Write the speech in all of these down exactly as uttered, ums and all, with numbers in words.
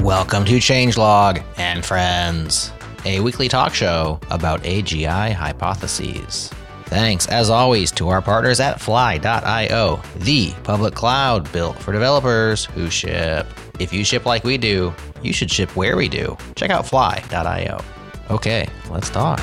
Welcome to Changelog and Friends, a weekly talk show about A G I hypotheses. Thanks, as always, to our partners at Fly dot io, the public cloud built for developers who ship. If you ship like we do, you should ship where we do. Check out Fly dot io. Okay, let's talk.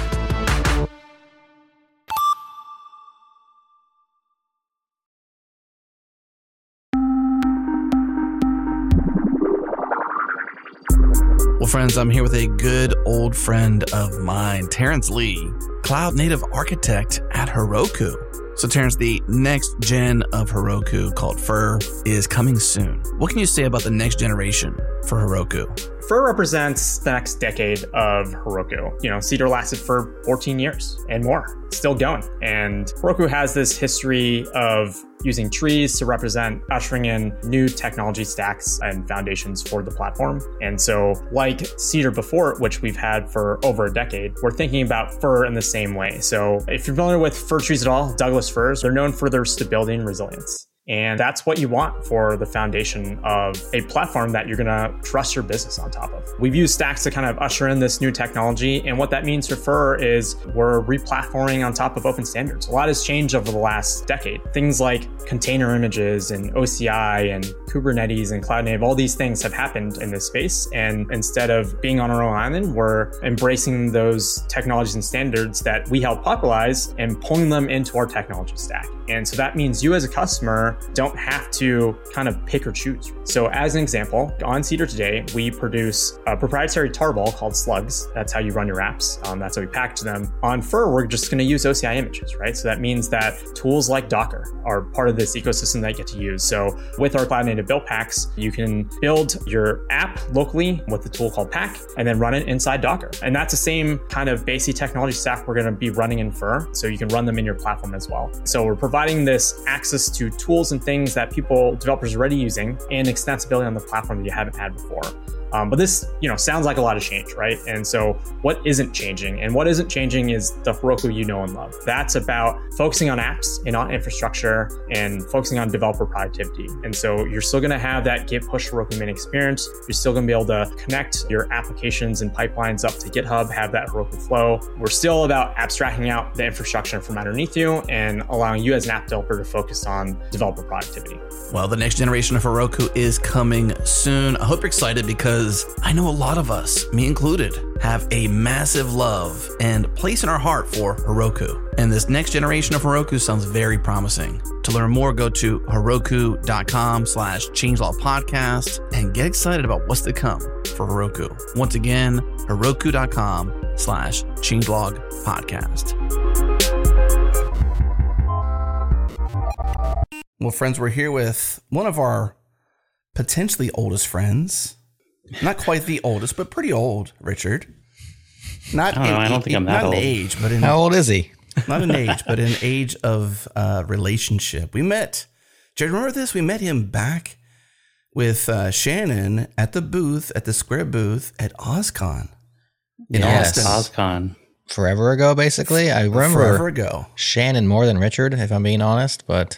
Well, friends, I'm here with a good old friend of mine, Terrence Lee, cloud native architect at Heroku. So, Terrence, the next gen of Heroku called Fur is coming soon. What can you say about the next generation for Heroku? Fur represents the next decade of Heroku. You know, Cedar lasted for fourteen years and more, still going. And Heroku has this history of using trees to represent ushering in new technology stacks and foundations for the platform. And so like Cedar before, which we've had for over a decade, we're thinking about Fir in the same way. So if you're familiar with fir trees at all, Douglas firs, they're known for their stability and resilience. And that's what you want for the foundation of a platform that you're going to trust your business on top of. We've used stacks to kind of usher in this new technology. And what that means for Fur is we're replatforming on top of open standards. A lot has changed over the last decade. Things like container images and O C I and Kubernetes and Cloud Native, all these things have happened in this space. And instead of being on our own island, we're embracing those technologies and standards that we help popularize and pulling them into our technology stack. And so that means you as a customer don't have to kind of pick or choose. So as an example, on Cedar today, we produce a proprietary tarball called Slugs. That's how you run your apps. Um, that's how we package them. On Fur, we're just going to use O C I images, right? So that means that tools like Docker are part of this ecosystem that you get to use. So with our cloud native build packs, you can build your app locally with a tool called Pack and then run it inside Docker. And that's the same kind of basic technology stack we're going to be running in Fur. So you can run them in your platform as well. So we're providing this access to tools and things that people, developers are already using and extensibility on the platform that you haven't had before. Um, but this, you know, sounds like a lot of change, right? And so what isn't changing? And what isn't changing is the Heroku you know and love. That's about focusing on apps and on infrastructure and focusing on developer productivity. And so you're still going to have that Git push Heroku main experience. You're still going to be able to connect your applications and pipelines up to GitHub, have that Heroku flow. We're still about abstracting out the infrastructure from underneath you and allowing you as an app developer to focus on developer productivity. Well, the next generation of Heroku is coming soon. I hope you're excited because I know a lot of us, me included, have a massive love and place in our heart for Heroku. And this next generation of Heroku sounds very promising. To learn more, go to Heroku.com slash changelog podcast and get excited about what's to come for Heroku. Once again, Heroku.com slash changelog podcast. Well, friends, we're here with one of our potentially oldest friends. Not quite the oldest, but pretty old, Richard. Not I don't, in, know, I don't think I'm that not old. in age, but in How old is he? not in age, but in age of uh, relationship. We met. Do you remember this? We met him back with uh, Shannon at the booth, at the Square booth at OSCON in Yes. Austin. OSCON. Forever ago, basically. I remember Forever ago. Shannon more than Richard, if I'm being honest, but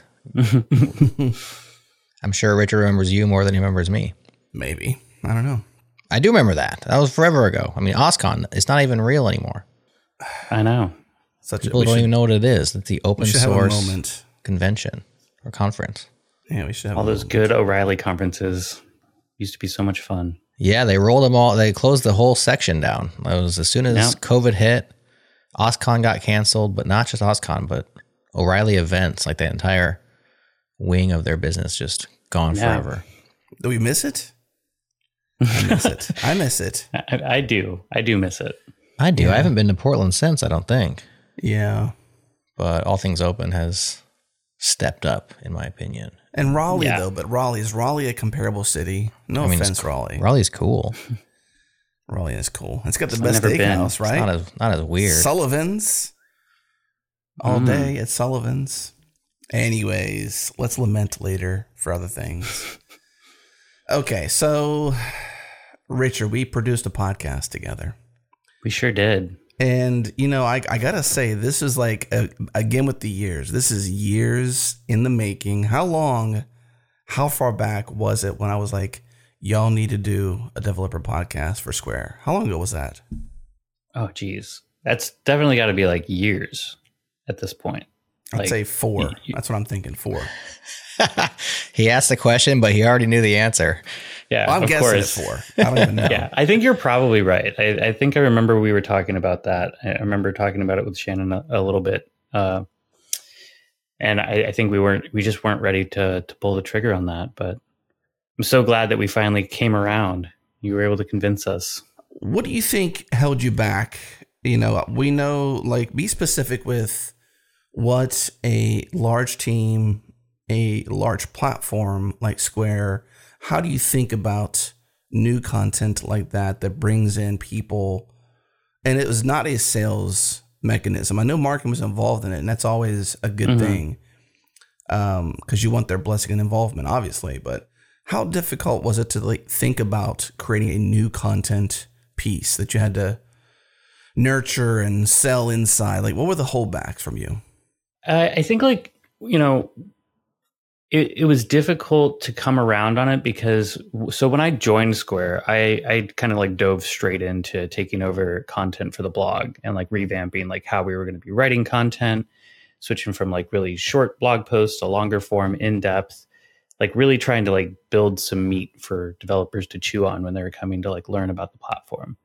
I'm sure Richard remembers you more than he remembers me. Maybe. I don't know. I do remember that. That was forever ago. I mean, OSCON, it's not even real anymore. I know. Such People a, don't should, even know what it is. It's the open we should source have a moment. convention or conference. Yeah, we should have All a those moment. good O'Reilly conferences used to be so much fun. Yeah, they rolled them all. They closed the whole section down. It was as soon as Yep. COVID hit, OSCON got canceled, but not just OSCON, but O'Reilly events, like the entire wing of their business just gone Yeah. forever. Do we miss it? I miss it. I miss it. I, I do. I do miss it. I do. Yeah. I haven't been to Portland since, I don't think. Yeah. But All Things Open has stepped up, in my opinion. And Raleigh, Yeah. though, but Raleigh, is Raleigh a comparable city? No I mean, offense, it's- Raleigh. Raleigh's cool. Raleigh is cool. It's got the I've best never been. steakhouse, It's right? not as not as weird. Sullivan's. All Mm. day at Sullivan's. Anyways, let's lament later for other things. Okay, so Richard, we produced a podcast together. We sure did. And, you know, I, I got to say, this is like, a, again, with the years, this is years in the making. How long, how far back was it when I was like, y'all need to do a developer podcast for Square. How long ago was that? Oh, geez. That's definitely got to be like years at this point. I'd Like, say four. you- you- That's what I'm thinking, four. He asked the question, but he already knew the answer. Yeah, Well, I'm of guessing course. it's four. I don't even know. Yeah, I think you're probably right. I, I think I remember we were talking about that. I remember talking about it with Shannon a, a little bit. Uh, and I, I think we weren't, we just weren't ready to to pull the trigger on that. But I'm so glad that we finally came around. You were able to convince us. What do you think held you back? You know, we know, like, be specific with what a large team, a large platform like Square, how do you think about new content like that that brings in people? And it was not a sales mechanism. I know marketing was involved in it, and that's always a good Mm-hmm. thing, um, because you want their blessing and involvement, obviously. But how difficult was it to like think about creating a new content piece that you had to nurture and sell inside? Like, what were the holdbacks from you? I, I think, like, you know, it, it was difficult to come around on it because, so when I joined Square, I, I kind of like dove straight into taking over content for the blog and like revamping like how we were going to be writing content, switching from like really short blog posts to longer form, in depth, like really trying to like build some meat for developers to chew on when they were coming to like learn about the platform.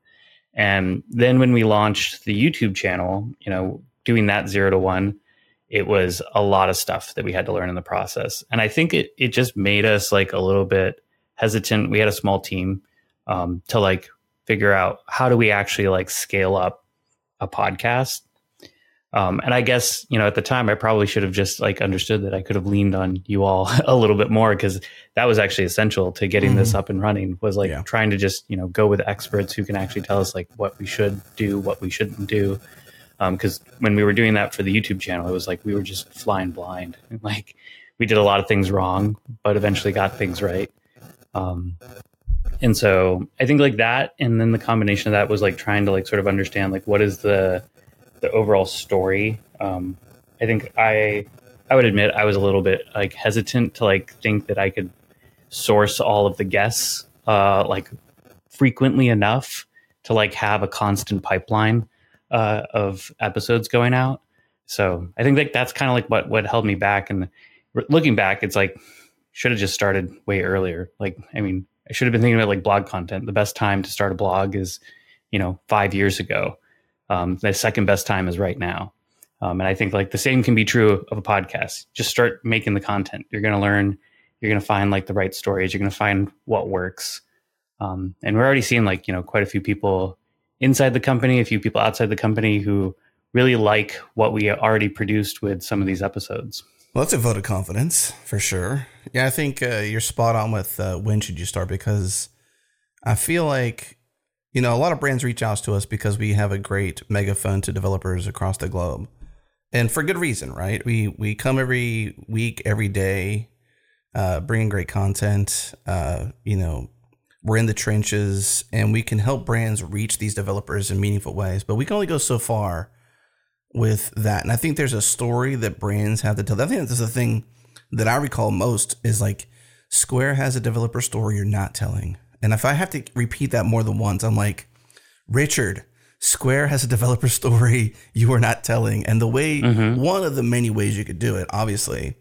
And then when we launched the YouTube channel, you know, doing that zero to one, it was a lot of stuff that we had to learn in the process. And I think it it just made us like a little bit hesitant. We had a small team um, to like figure out how do we actually like scale up a podcast. Um, and I guess, you know, at the time I probably should have just like understood that I could have leaned on you all a little bit more, because that was actually essential to getting mm-hmm. this up and running, was like yeah. trying to just, you know, go with experts who can actually tell us like what we should do, what we shouldn't do. Because um, when we were doing that for the YouTube channel, it was like we were just flying blind. Like we did a lot of things wrong, but eventually got things right. Um, and so I think like that, and then the combination of that was like trying to like sort of understand like what is the the overall story. Um, I think I I would admit I was a little bit like hesitant to like think that I could source all of the guests uh, like frequently enough to like have a constant pipeline Uh, of episodes going out. So I think like that's kind of like what, what held me back. And re- looking back, it's like, should have just started way earlier. Like, I mean, I should have been thinking about like blog content. The best time to start a blog is, you know, five years ago. Um, the second best time is right now. Um, and I think like the same can be true of a podcast. Just start making the content. You're going to learn, you're going to find like the right stories. You're going to find what works. Um, and we're already seeing like, you know, quite a few people inside the company, a few people outside the company who really like what we already produced with some of these episodes. Well, that's a vote of confidence for sure. Yeah, I think uh, you're spot on with uh, when should you start, because I feel like, you know, a lot of brands reach out to us because we have a great megaphone to developers across the globe, and for good reason, right? We we come every week, every day, uh, bringing great content, uh, you know, we're in the trenches, and we can help brands reach these developers in meaningful ways, but we can only go so far with that. And I think there's a story that brands have to tell. I think that's the thing that I recall most is like Square has a developer story you're not telling. And if I have to repeat that more than once, I'm like, Richard, Square has a developer story you are not telling. And the way, mm-hmm. one of the many ways you could do it, obviously,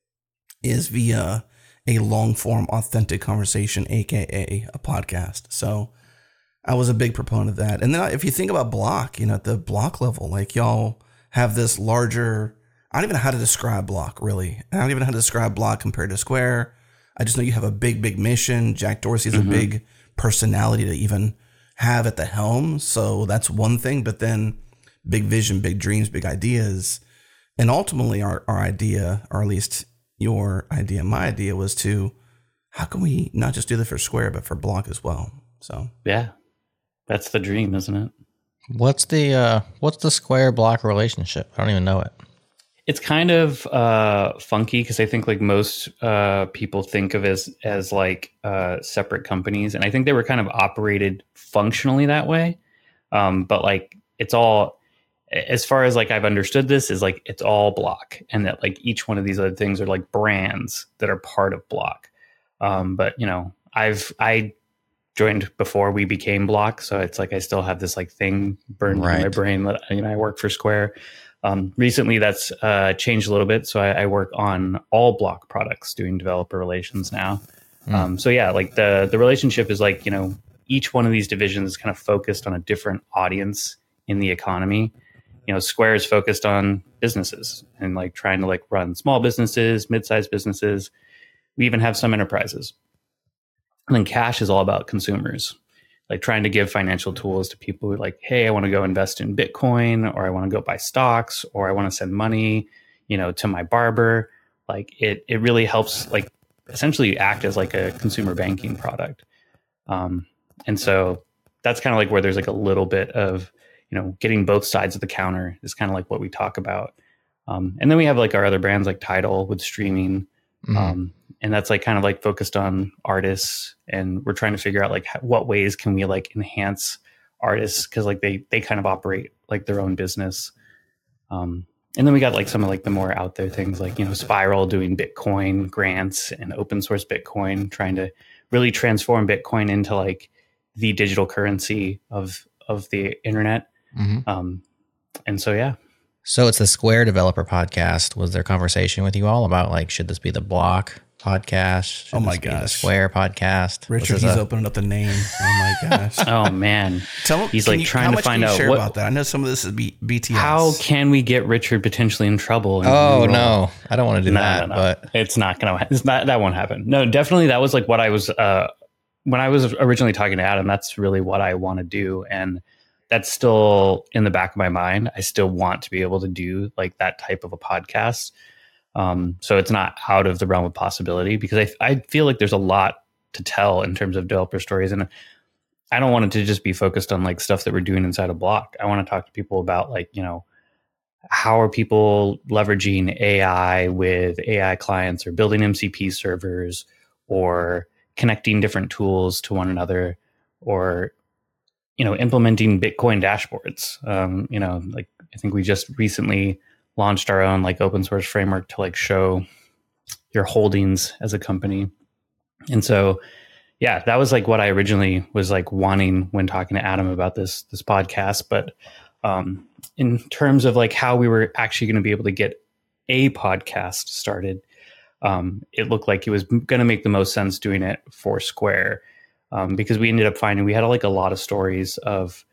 is via a long form, authentic conversation, A K A a podcast. So I was a big proponent of that. And then if you think about Block, you know, at the Block level, like y'all have this larger, I don't even know how to describe Block really. I don't even know how to describe Block compared to Square. I just know you have a big, big mission. Jack Dorsey's mm-hmm. a big personality to even have at the helm. So that's one thing, but then big vision, big dreams, big ideas. And ultimately our, our idea, or at least your idea, my idea was to, how can we not just do this for Square, but for Block as well? So yeah, that's the dream, isn't it? What's the uh, what's the Square Block relationship? I don't even know it. It's kind of uh, funky because I think like most uh, people think of it as as like uh, separate companies, and I think they were kind of operated functionally that way. Um, but like it's all, as far as like I've understood this, is like it's all Block, and that like each one of these other things are like brands that are part of Block. Um, but you know, I've I joined before we became Block, so it's like I still have this like thing burned Right. in my brain that you know I work for Square. Um, recently, that's uh, changed a little bit, so I, I work on all Block products, doing developer relations now. Mm. Um, so yeah, like the the relationship is like you know each one of these divisions is kind of focused on a different audience in the economy. You know, Square is focused on businesses and like trying to like run small businesses, mid-sized businesses. We even have some enterprises. And then Cash is all about consumers, like trying to give financial tools to people who are like, hey, I want to go invest in Bitcoin, or I want to go buy stocks, or I want to send money, you know, to my barber. Like it, it really helps like essentially act as like a consumer banking product. Um, and so that's kind of like where there's like a little bit of, you know, getting both sides of the counter is kind of like what we talk about. Um, and then we have like our other brands like Tidal with streaming. Mhm. Um, and that's like kind of like focused on artists, and we're trying to figure out like what ways can we like enhance artists, because like they they kind of operate like their own business. Um, and then we got like some of like the more out there things like, you know, Spiral doing Bitcoin grants and open source Bitcoin, trying to really transform Bitcoin into like the digital currency of of the internet. Mhm. Um, and so yeah. So it's the Square Developer Podcast. Was there conversation with you all about like, should this be the Block Podcast? Should Oh my this be the gosh. Square Podcast? Richard, Was he's this a- opening up the name. Oh my gosh. Oh man. Tell He's can like you- trying how to much find can you out share what- about that. I know some of this is B- BTS. How can we get Richard potentially in trouble? And Oh re-roll? no, I don't want to do No, that. no, no. But It's not gonna. It's not. That won't happen. No, definitely. That was like what I was uh, when I was originally talking to Adam. That's really what I want to do, and that's still in the back of my mind. I still want to be able to do like that type of a podcast. Um, so it's not out of the realm of possibility, because I I feel like there's a lot to tell in terms of developer stories, and I don't want it to just be focused on like stuff that we're doing inside a Block. I want to talk to people about like, you know, how are people leveraging A I with A I clients, or building M C P servers, or connecting different tools to one another, or, you know, implementing Bitcoin dashboards. Um, you know, like I think we just recently launched our own like open source framework to like show your holdings as a company. And so, yeah, that was like what I originally was like wanting when talking to Adam about this, this podcast. But um, in terms of like how we were actually going to be able to get a podcast started, um, it looked like it was going to make the most sense doing it for Square, um, because we ended up finding we had like a lot of stories of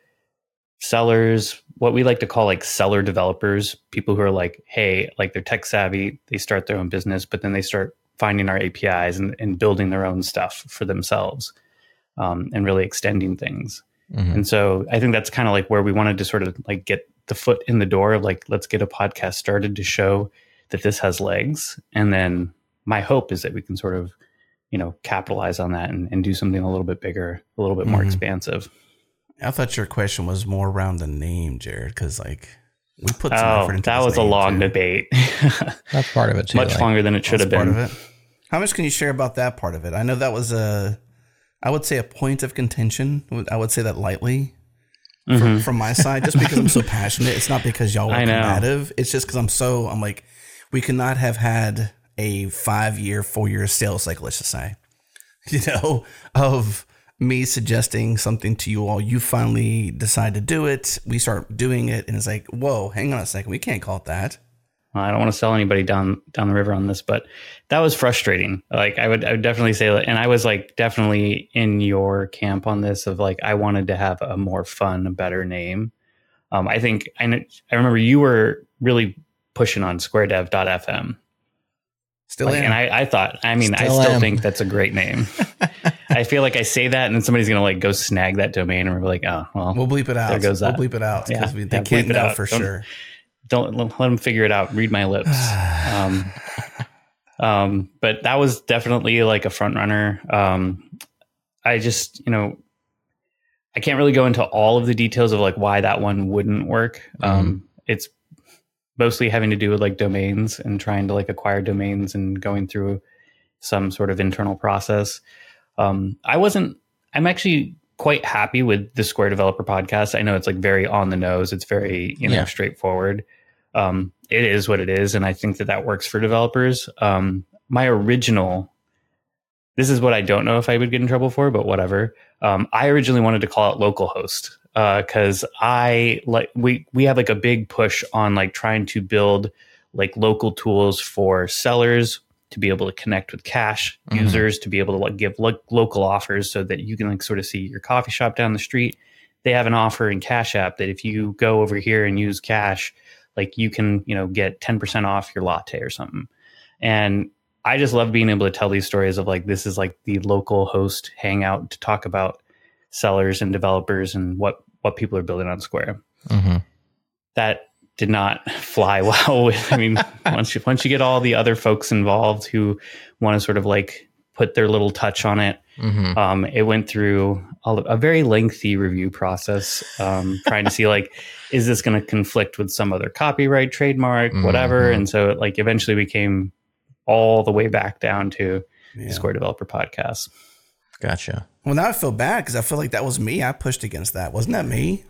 sellers, what we like to call like seller developers, people who are like, hey, like they're tech savvy, they start their own business, but then they start finding our A P Is and, and building their own stuff for themselves, um, and really extending things. Mhm. And so I think that's kind of like where we wanted to sort of like get the foot in the door of like, let's get a podcast started to show that this has legs. And then my hope is that we can sort of, you know, capitalize on that and, and do something a little bit bigger, a little bit more Mhm. expansive. I thought your question was more around the name, Jared, because like we put some Oh, effort into that this was a name, long too. debate. that's part of it too. Much like- longer than it should That's have part been. of it. How much can you share about that part of it? I know that was a, I would say a point of contention. I would say that lightly from, Mhm. from my side, just because I'm so passionate. It's not because y'all were I know. combative. It's just because I'm so, I'm like, we could not have had a five year, four year sales cycle, let's just say, you know, of me suggesting something to you all. You finally decide to do it. We start doing it. And it's like, whoa, hang on a second. We can't call it that. I don't want to sell anybody down down the river on this, but that was frustrating. Like I would, I would definitely say, and I was like definitely in your camp on this of like I wanted to have a more fun, a better name. Um, I think I kn- I remember you were really pushing on squaredev dot f m. Still Like, am. and I, I thought, I mean, Still I still am. think that's a great name. I feel like I say that and then somebody's going to like go snag that domain and we're like, oh, well, We'll bleep it out. There goes we'll that. bleep it out because Yeah. we they Yeah, can't bleep it know out. for Don't- sure. don't let them figure it out. Read my lips. um, um, but that was definitely like a front runner. Um, I just, you know, I can't really go into all of the details of like why that one wouldn't work. Um, it's mostly having to do with like domains and trying to like acquire domains and going through some sort of internal process. Um, I wasn't, I'm actually quite happy with the Square Developer Podcast. I know it's like very on the nose. It's very, you know, Yeah. straightforward. Um, it is what it is. And I think that that works for developers. Um, my original this is what I don't know if I would get in trouble for, but whatever. Um, I originally wanted to call it localhost because uh, I like we we have like a big push on like trying to build like local tools for sellers to be able to connect with cash mm-hmm. users, to be able to like give lo- local offers so that you can like sort of see your coffee shop down the street. They have an offer in Cash App that if you go over here and use Cash, like you can, you know, get ten percent off your latte or something. And I just love being able to tell these stories of like, this is like the local host hangout to talk about sellers and developers and what, what people are building on Square. Mm-hmm. That did not fly well with, I mean, once you, once you get all the other folks involved who want to sort of like put their little touch on it, mm-hmm. um, it went through a, a very lengthy review process, um, trying to see like, is this going to conflict with some other copyright, trademark, whatever? Mm-hmm. And so it like eventually we came all the way back down to yeah. the Square Developer Podcast. Gotcha. Well, now I feel bad because I feel like that was me. I pushed against that. Wasn't that me?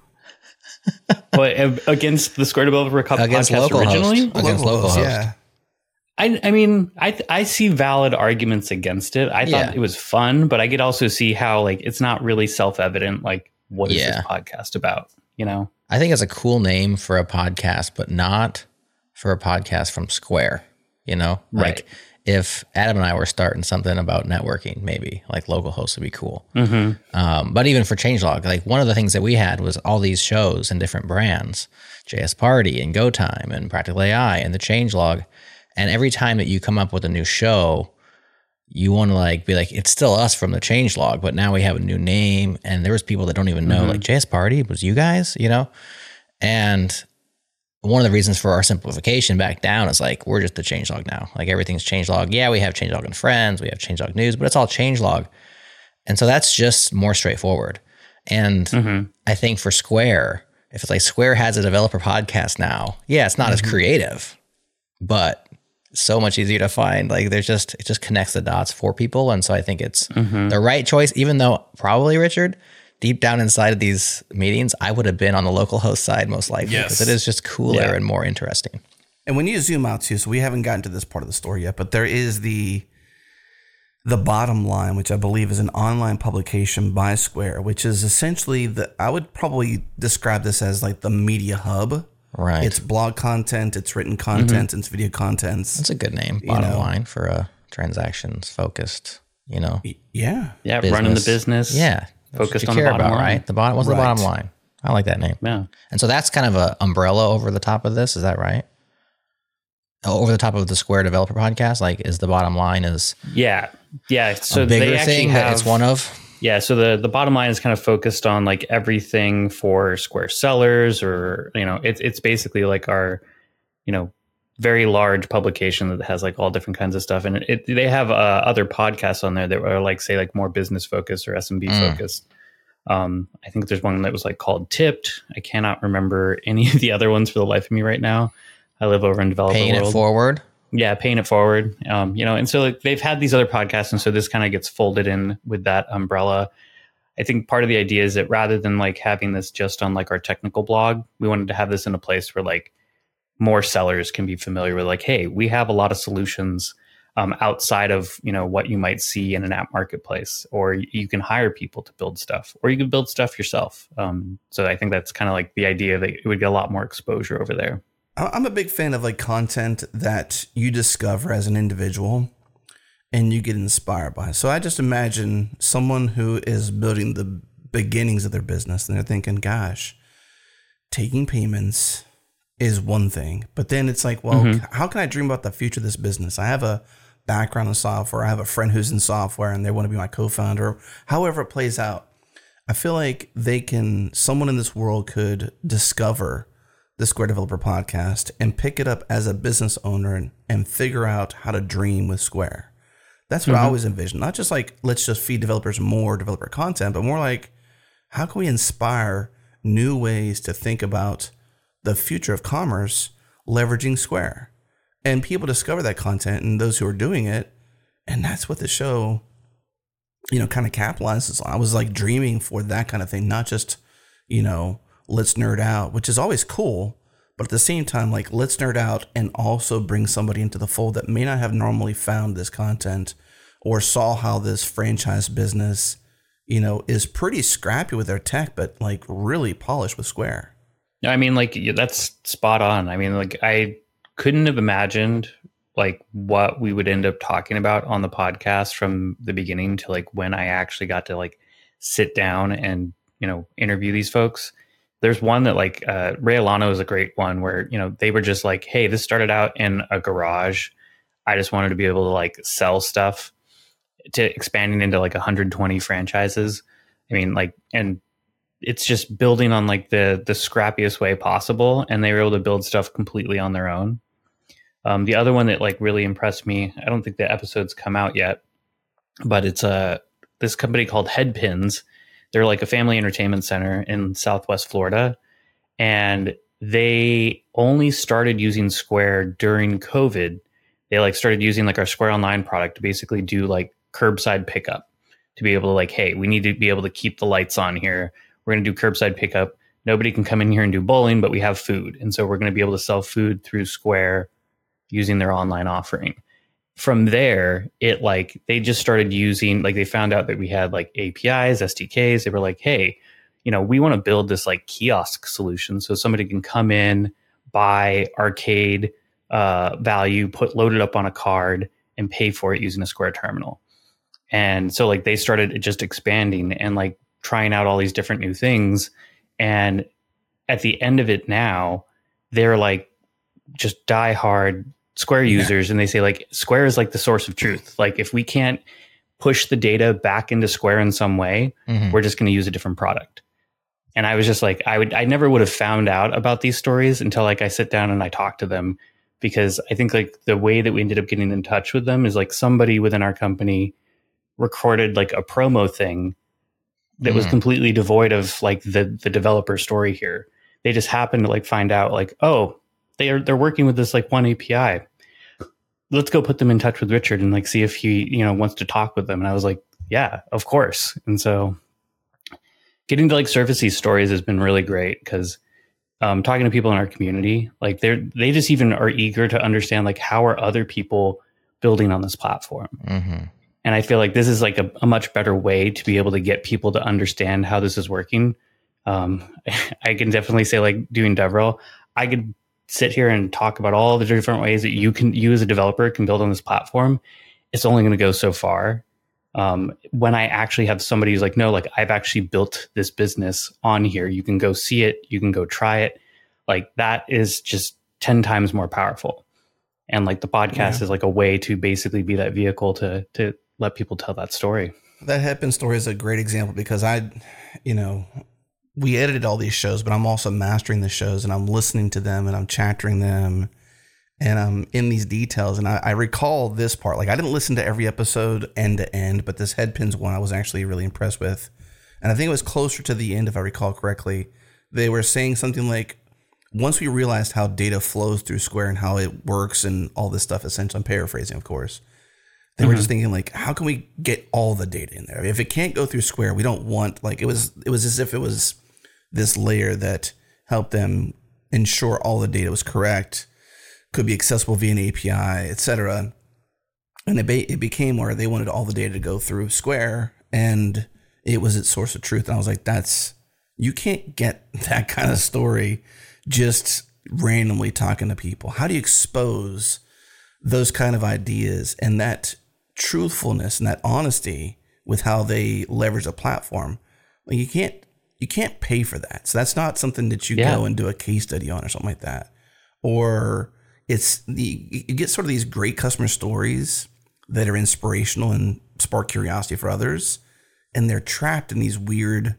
Well, against the Square Developer Podcast against local originally? Host. Against local host. Yeah. I, I mean, I I see valid arguments against it. I yeah. thought it was fun, but I could also see how like it's not really self-evident. Like, what is yeah. this podcast about? You know, I think it's a cool name for a podcast, but not for a podcast from Square. You know, like right. if Adam and I were starting something about networking, maybe like local hosts would be cool. Mm-hmm. Um, but even for Changelog, like one of the things that we had was all these shows and different brands, J S Party and GoTime and Practical A I and the Changelog. And every time that you come up with a new show, you want to like be like, it's still us from the Changelog, but now we have a new name. And there was people that don't even know, mm-hmm. like J S Party was you guys, you know? And one of the reasons for our simplification back down is like, we're just the Changelog now. Like everything's Changelog. Yeah, we have Changelog and Friends, we have Changelog News, but it's all Changelog. And so that's just more straightforward. And mm-hmm. I think for Square, if it's like Square has a developer podcast now, yeah, it's not mm-hmm. as creative, but so much easier to find. Like there's just, it just connects the dots for people. And so I think it's mm-hmm. the right choice, even though probably, Richard, deep down inside of these meetings, I would have been on the local host side most likely because yes. it is just cooler yeah. and more interesting. And when you zoom out too, so we haven't gotten to this part of the story yet, but there is the the bottom line, which I believe is an online publication by Square, which is essentially the, I would probably describe this as like the media hub. Right. It's blog content, it's written content, mm-hmm. it's video contents. That's a good name, bottom you know. line for a transactions focused, you know. Yeah. Yeah, business. Running the business. Yeah. Focused on the bottom about, line. Right? The bottom, what's right. the bottom line? I like that name. Yeah. And so that's kind of an umbrella over the top of this. Is that right? Oh, over the top of the Square Developer Podcast, like is the bottom line is yeah, yeah. So a bigger they actually thing have, that it's one of. Yeah. So the the bottom line is kind of focused on like everything for Square sellers, or you know, it's it's basically like our, you know, very large publication that has like all different kinds of stuff. And it, they have uh, other podcasts on there that are like, say, like more business focused or S M B mm. focused. Um, I think there's one that was like called Tipped. I cannot remember any of the other ones for the life of me right now. I live over in developer Paying world. It Forward. Yeah, Paying It Forward. Um, you know, and so like, they've had these other podcasts. And so this kind of gets folded in with that umbrella. I think part of the idea is that rather than like having this just on like our technical blog, we wanted to have this in a place where like more sellers can be familiar with like, hey, we have a lot of solutions um, outside of, you know, what you might see in an app marketplace, or you can hire people to build stuff, or you can build stuff yourself. Um, so I think that's kind of like the idea that it would get a lot more exposure over there. I'm a big fan of like content that you discover as an individual and you get inspired by. So I just imagine someone who is building the beginnings of their business and they're thinking, gosh, taking payments is one thing, but then it's like, well, mm-hmm. how can I dream about the future of this business? I have a background in software. I have a friend who's in software and they want to be my co-founder, however it plays out. I feel like they can, someone in this world could discover the Square Developer Podcast and pick it up as a business owner and, and figure out how to dream with Square. That's what mm-hmm. I always envision. Not just like, let's just feed developers more developer content, but more like, how can we inspire new ways to think about the future of commerce leveraging Square? And people discover that content and those who are doing it. And that's what the show, you know, kind of capitalizes on. I was like dreaming for that kind of thing, not just, you know, let's nerd out, which is always cool. But at the same time, like let's nerd out and also bring somebody into the fold that may not have normally found this content or saw how this franchise business, you know, is pretty scrappy with their tech, but like really polished with Square. I mean, like, that's spot on. I mean, like, I couldn't have imagined like what we would end up talking about on the podcast from the beginning to like when I actually got to like sit down and, you know, interview these folks. There's one that like uh, Ray Alano is a great one where, you know, they were just like, hey, this started out in a garage. I just wanted to be able to like sell stuff, to expanding into like one hundred twenty franchises. I mean, like, and it's just building on like the the scrappiest way possible. And they were able to build stuff completely on their own. Um, the other one that like really impressed me, I don't think the episode's come out yet, but it's a, this company called Headpins. They're like a family entertainment center in Southwest Florida. And they only started using Square during COVID. They like started using like our Square Online product to basically do like curbside pickup, to be able to like, hey, we need to be able to keep the lights on here. We're going to do curbside pickup. Nobody can come in here and do bowling, but we have food. And so we're going to be able to sell food through Square using their online offering. From there, it like, they just started using, like they found out that we had like A P Is, S D Ks. They were like, hey, you know, we want to build this like kiosk solution so somebody can come in, buy arcade uh, value, put load it up on a card and pay for it using a Square terminal. And so like they started just expanding and like trying out all these different new things. And at the end of it now, they're like just diehard Square users. Yeah. And they say like Square is like the source of truth. Like if we can't push the data back into Square in some way, mm-hmm. we're just going to use a different product. And I was just like, I would, I never would have found out about these stories until like I sit down and I talk to them, because I think like the way that we ended up getting in touch with them is like somebody within our company recorded like a promo thing that mm. was completely devoid of like the the developer story here. They just happened to like find out like, oh, they are they're working with this like one A P I. Let's go put them in touch with Richard and like see if he, you know, wants to talk with them. And I was like, yeah, of course. And so getting to like surface these stories has been really great, because um, talking to people in our community, like they're they just even are eager to understand like how are other people building on this platform. Mm-hmm. And I feel like this is like a, a much better way to be able to get people to understand how this is working. Um, I can definitely say like doing DevRel, I could sit here and talk about all the different ways that you can, you as a developer can build on this platform. It's only going to go so far. Um, when I actually have somebody who's like, no, like I've actually built this business on here. You can go see it. You can go try it. Like that is just ten times more powerful. And like the podcast yeah. is like a way to basically be that vehicle to, to let people tell that story. That Headpin story is a great example, because I, you know, we edited all these shows, but I'm also mastering the shows and I'm listening to them and I'm chaptering them and I'm in these details. And I, I recall this part, like I didn't listen to every episode end to end, but this Headpins one I was actually really impressed with. And I think it was closer to the end, if I recall correctly. They were saying something like, once we realized how data flows through Square and how it works and all this stuff, essentially, I'm paraphrasing, of course, they mm-hmm. were just thinking like, how can we get all the data in there? If it can't go through Square, we don't want, like, it was, it was as if it was this layer that helped them ensure all the data was correct, could be accessible via an A P I, et cetera. And it, be, it became where they wanted all the data to go through Square, and it was its source of truth. And I was like, that's, you can't get that kind of story just randomly talking to people. How do you expose those kind of ideas and that truthfulness and that honesty with how they leverage a platform? Like you can't, you can't pay for that. So that's not something that you yeah. go and do a case study on or something like that. Or it's the, you get sort of these great customer stories that are inspirational and spark curiosity for others. And they're trapped in these weird,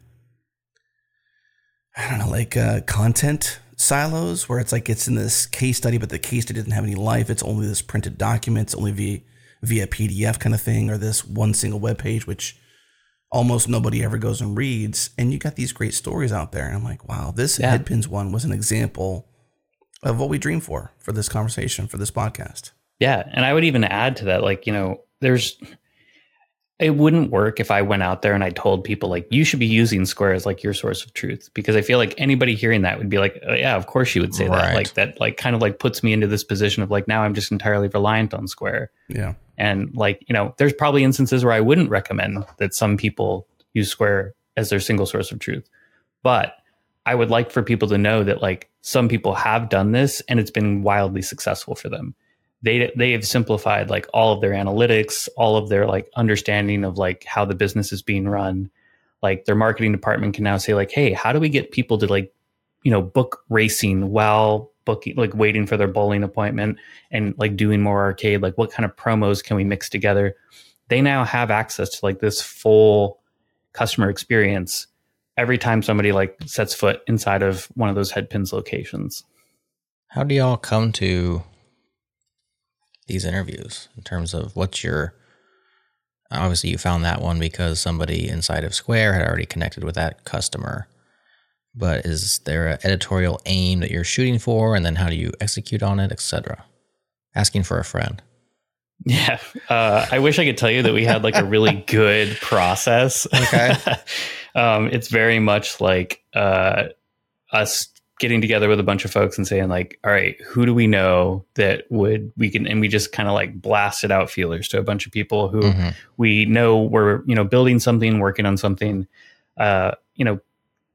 I don't know, like uh, content silos where it's like it's in this case study, but the case study doesn't have any life. It's only this printed document. It's only via, via P D F kind of thing, or this one single web page, which almost nobody ever goes and reads. And you got these great stories out there. And I'm like, wow, this yeah. Headpins one was an example of what we dream for, for this conversation, for this podcast. Yeah. And I would even add to that, like, you know, there's, it wouldn't work if I went out there and I told people like, you should be using Square as like your source of truth, because I feel like anybody hearing that would be like, oh, yeah, of course you would say Right. that. Like that, like kind of like puts me into this position of like, now I'm just entirely reliant on Square. Yeah. And like, you know, there's probably instances where I wouldn't recommend that some people use Square as their single source of truth. But I would like for people to know that like some people have done this and it's been wildly successful for them. They they have simplified like all of their analytics, all of their like understanding of like how the business is being run. Like their marketing department can now say like, hey, how do we get people to like, you know, book racing while booking, like waiting for their bowling appointment and like doing more arcade? Like what kind of promos can we mix together? They now have access to like this full customer experience every time somebody like sets foot inside of one of those Headpins locations. How do y'all come to these interviews in terms of what's your, obviously you found that one because somebody inside of Square had already connected with that customer, but is there an editorial aim that you're shooting for, and then how do you execute on it, et cetera? Asking for a friend. Yeah. Uh, I wish I could tell you that we had like a really good process. Okay. um, it's very much like uh, us getting together with a bunch of folks and saying like, all right, who do we know that would, we can, and we just kind of like blasted out feelers to a bunch of people who mm-hmm. we know were, you know, building something, working on something, uh, you know,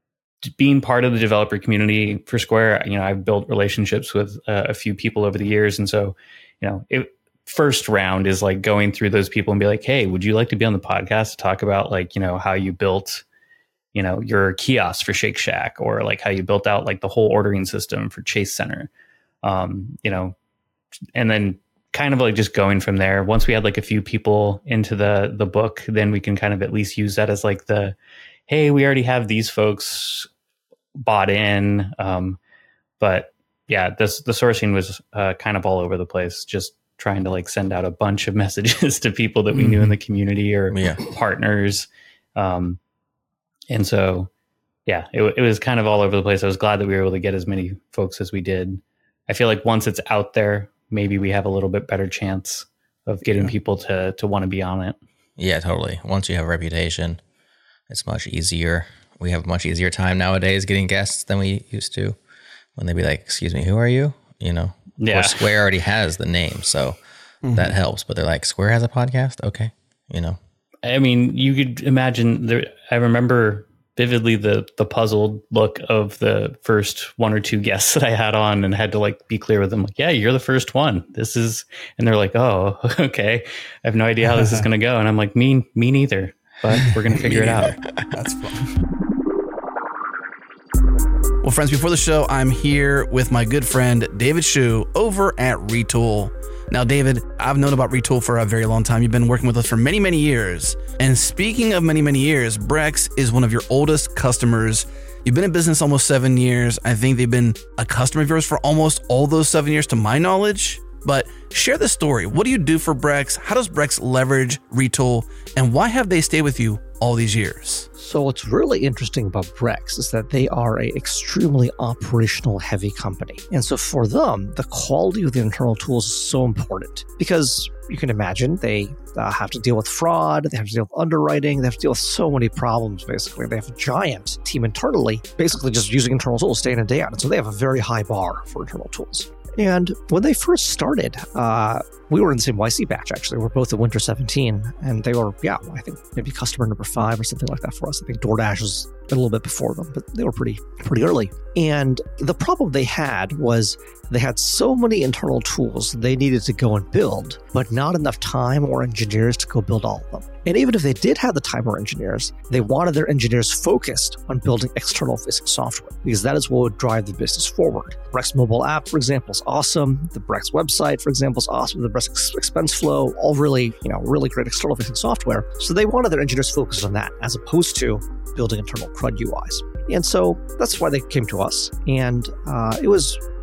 being part of the developer community for Square. You know, I've built relationships with uh, a few people over the years. And so, you know, it, first round is like going through those people and be like, hey, would you like to be on the podcast to talk about like, you know, how you built, you know, your kiosk for Shake Shack, or like how you built out like the whole ordering system for Chase Center, um, you know, and then kind of like just going from there. Once we had like a few people into the the book, then we can kind of at least use that as like the, hey, we already have these folks bought in. Um, but yeah, this the sourcing was uh, kind of all over the place, just trying to like send out a bunch of messages to people that we mm-hmm. knew in the community or yeah. partners. Um, and so, yeah, it, it was kind of all over the place. I was glad that we were able to get as many folks as we did. I feel like once it's out there, maybe we have a little bit better chance of getting yeah. people to, to want to be on it. Yeah, totally. Once you have a reputation, it's much easier. We have a much easier time nowadays getting guests than we used to, when they'd be like, excuse me, who are you? You know, yeah. Or Square already has the name, so mm-hmm. that helps. But they're like, Square has a podcast? Okay. You know, I mean, you could imagine there, I remember vividly the, the puzzled look of the first one or two guests that I had on, and had to like be clear with them. Like, yeah, you're the first one. This is, and they're like, oh, okay. I have no idea how this is going to go. And I'm like, me, me neither, but we're going to figure it out. That's fun. Well, friends, before the show, I'm here with my good friend, David Hsu, over at Retool. Now, David, I've known about Retool for a very long time. You've been working with us for many, many years. And speaking of many, many years, Brex is one of your oldest customers. You've been in business almost seven years. I think they've been a customer of yours for almost all those seven years, to my knowledge. But share the story. What do you do for Brex? How does Brex leverage Retool? And why have they stayed with you all these years? So what's really interesting about Brex is that they are an extremely operational heavy company. And so for them, the quality of the internal tools is so important, because you can imagine they uh, have to deal with fraud, they have to deal with underwriting, they have to deal with so many problems, basically. They have a giant team internally, basically just using internal tools day in and day out. And so they have a very high bar for internal tools. And when they first started, uh, we were in the same Y C batch, actually. We're both at Winter seventeen, and they were, yeah, I think maybe customer number five or something like that for us. I think DoorDash was a little bit before them, but they were pretty, pretty early. And the problem they had was they had so many internal tools they needed to go and build, but not enough time or engineers to go build all of them. And even if they did have the time or engineers, they wanted their engineers focused on building external-facing software, because that is what would drive the business forward. Brex mobile app, for example, is awesome. The Brex website, for example, is awesome. The Brex expense flow, all really, you know, really great external-facing software. So they wanted their engineers focused on that, as opposed to building internal CRUD U Is. And so that's why they came to us. And uh, it was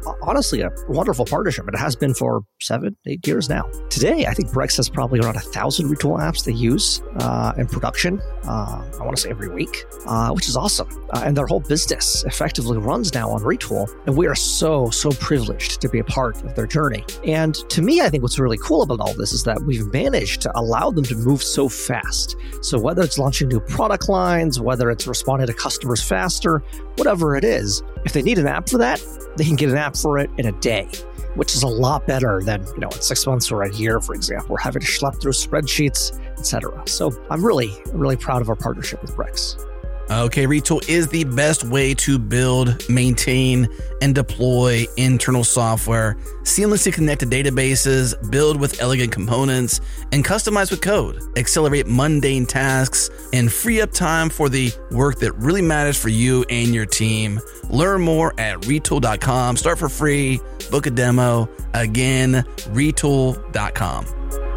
honestly a wonderful partnership. It has been for seven, eight years now. Today, I think Brex has probably around a thousand retool apps they use uh, in production. Uh, I want to say every week, uh, which is awesome. Uh, and their whole business effectively runs now on Retool. And we are so, so privileged to be a part of their journey. And to me, I think what's really cool about all this is that we've managed to allow them to move so fast. So whether it's launching new product lines, whether it's responding to customers faster, whatever it is, if they need an app for that, they can get an app for it in a day, which is a lot better than, you know, in six months or a year, for example, we're having to schlep through spreadsheets, et cetera. So I'm really, really proud of our partnership with Brex. Okay, Retool is the best way to build, maintain, and deploy internal software, seamlessly connect to databases, build with elegant components, and customize with code, accelerate mundane tasks, and free up time for the work that really matters for you and your team. Learn more at retool dot com. Start for free, book a demo. Again, retool dot com.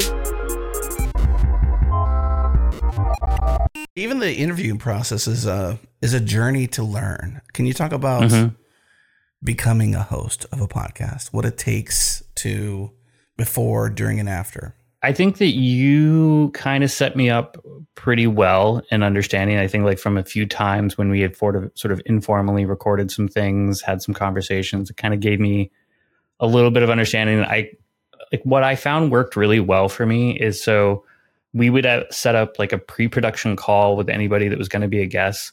Even the interviewing process is a is a journey to learn. Can you talk about mm-hmm. becoming a host of a podcast? What it takes to before, during, and after? I think that you kind of set me up pretty well in understanding. I think like from a few times when we had sort of, sort of informally recorded some things, had some conversations, it kind of gave me a little bit of understanding. I like what I found worked really well for me is so. We would have set up like a pre-production call with anybody that was going to be a guest.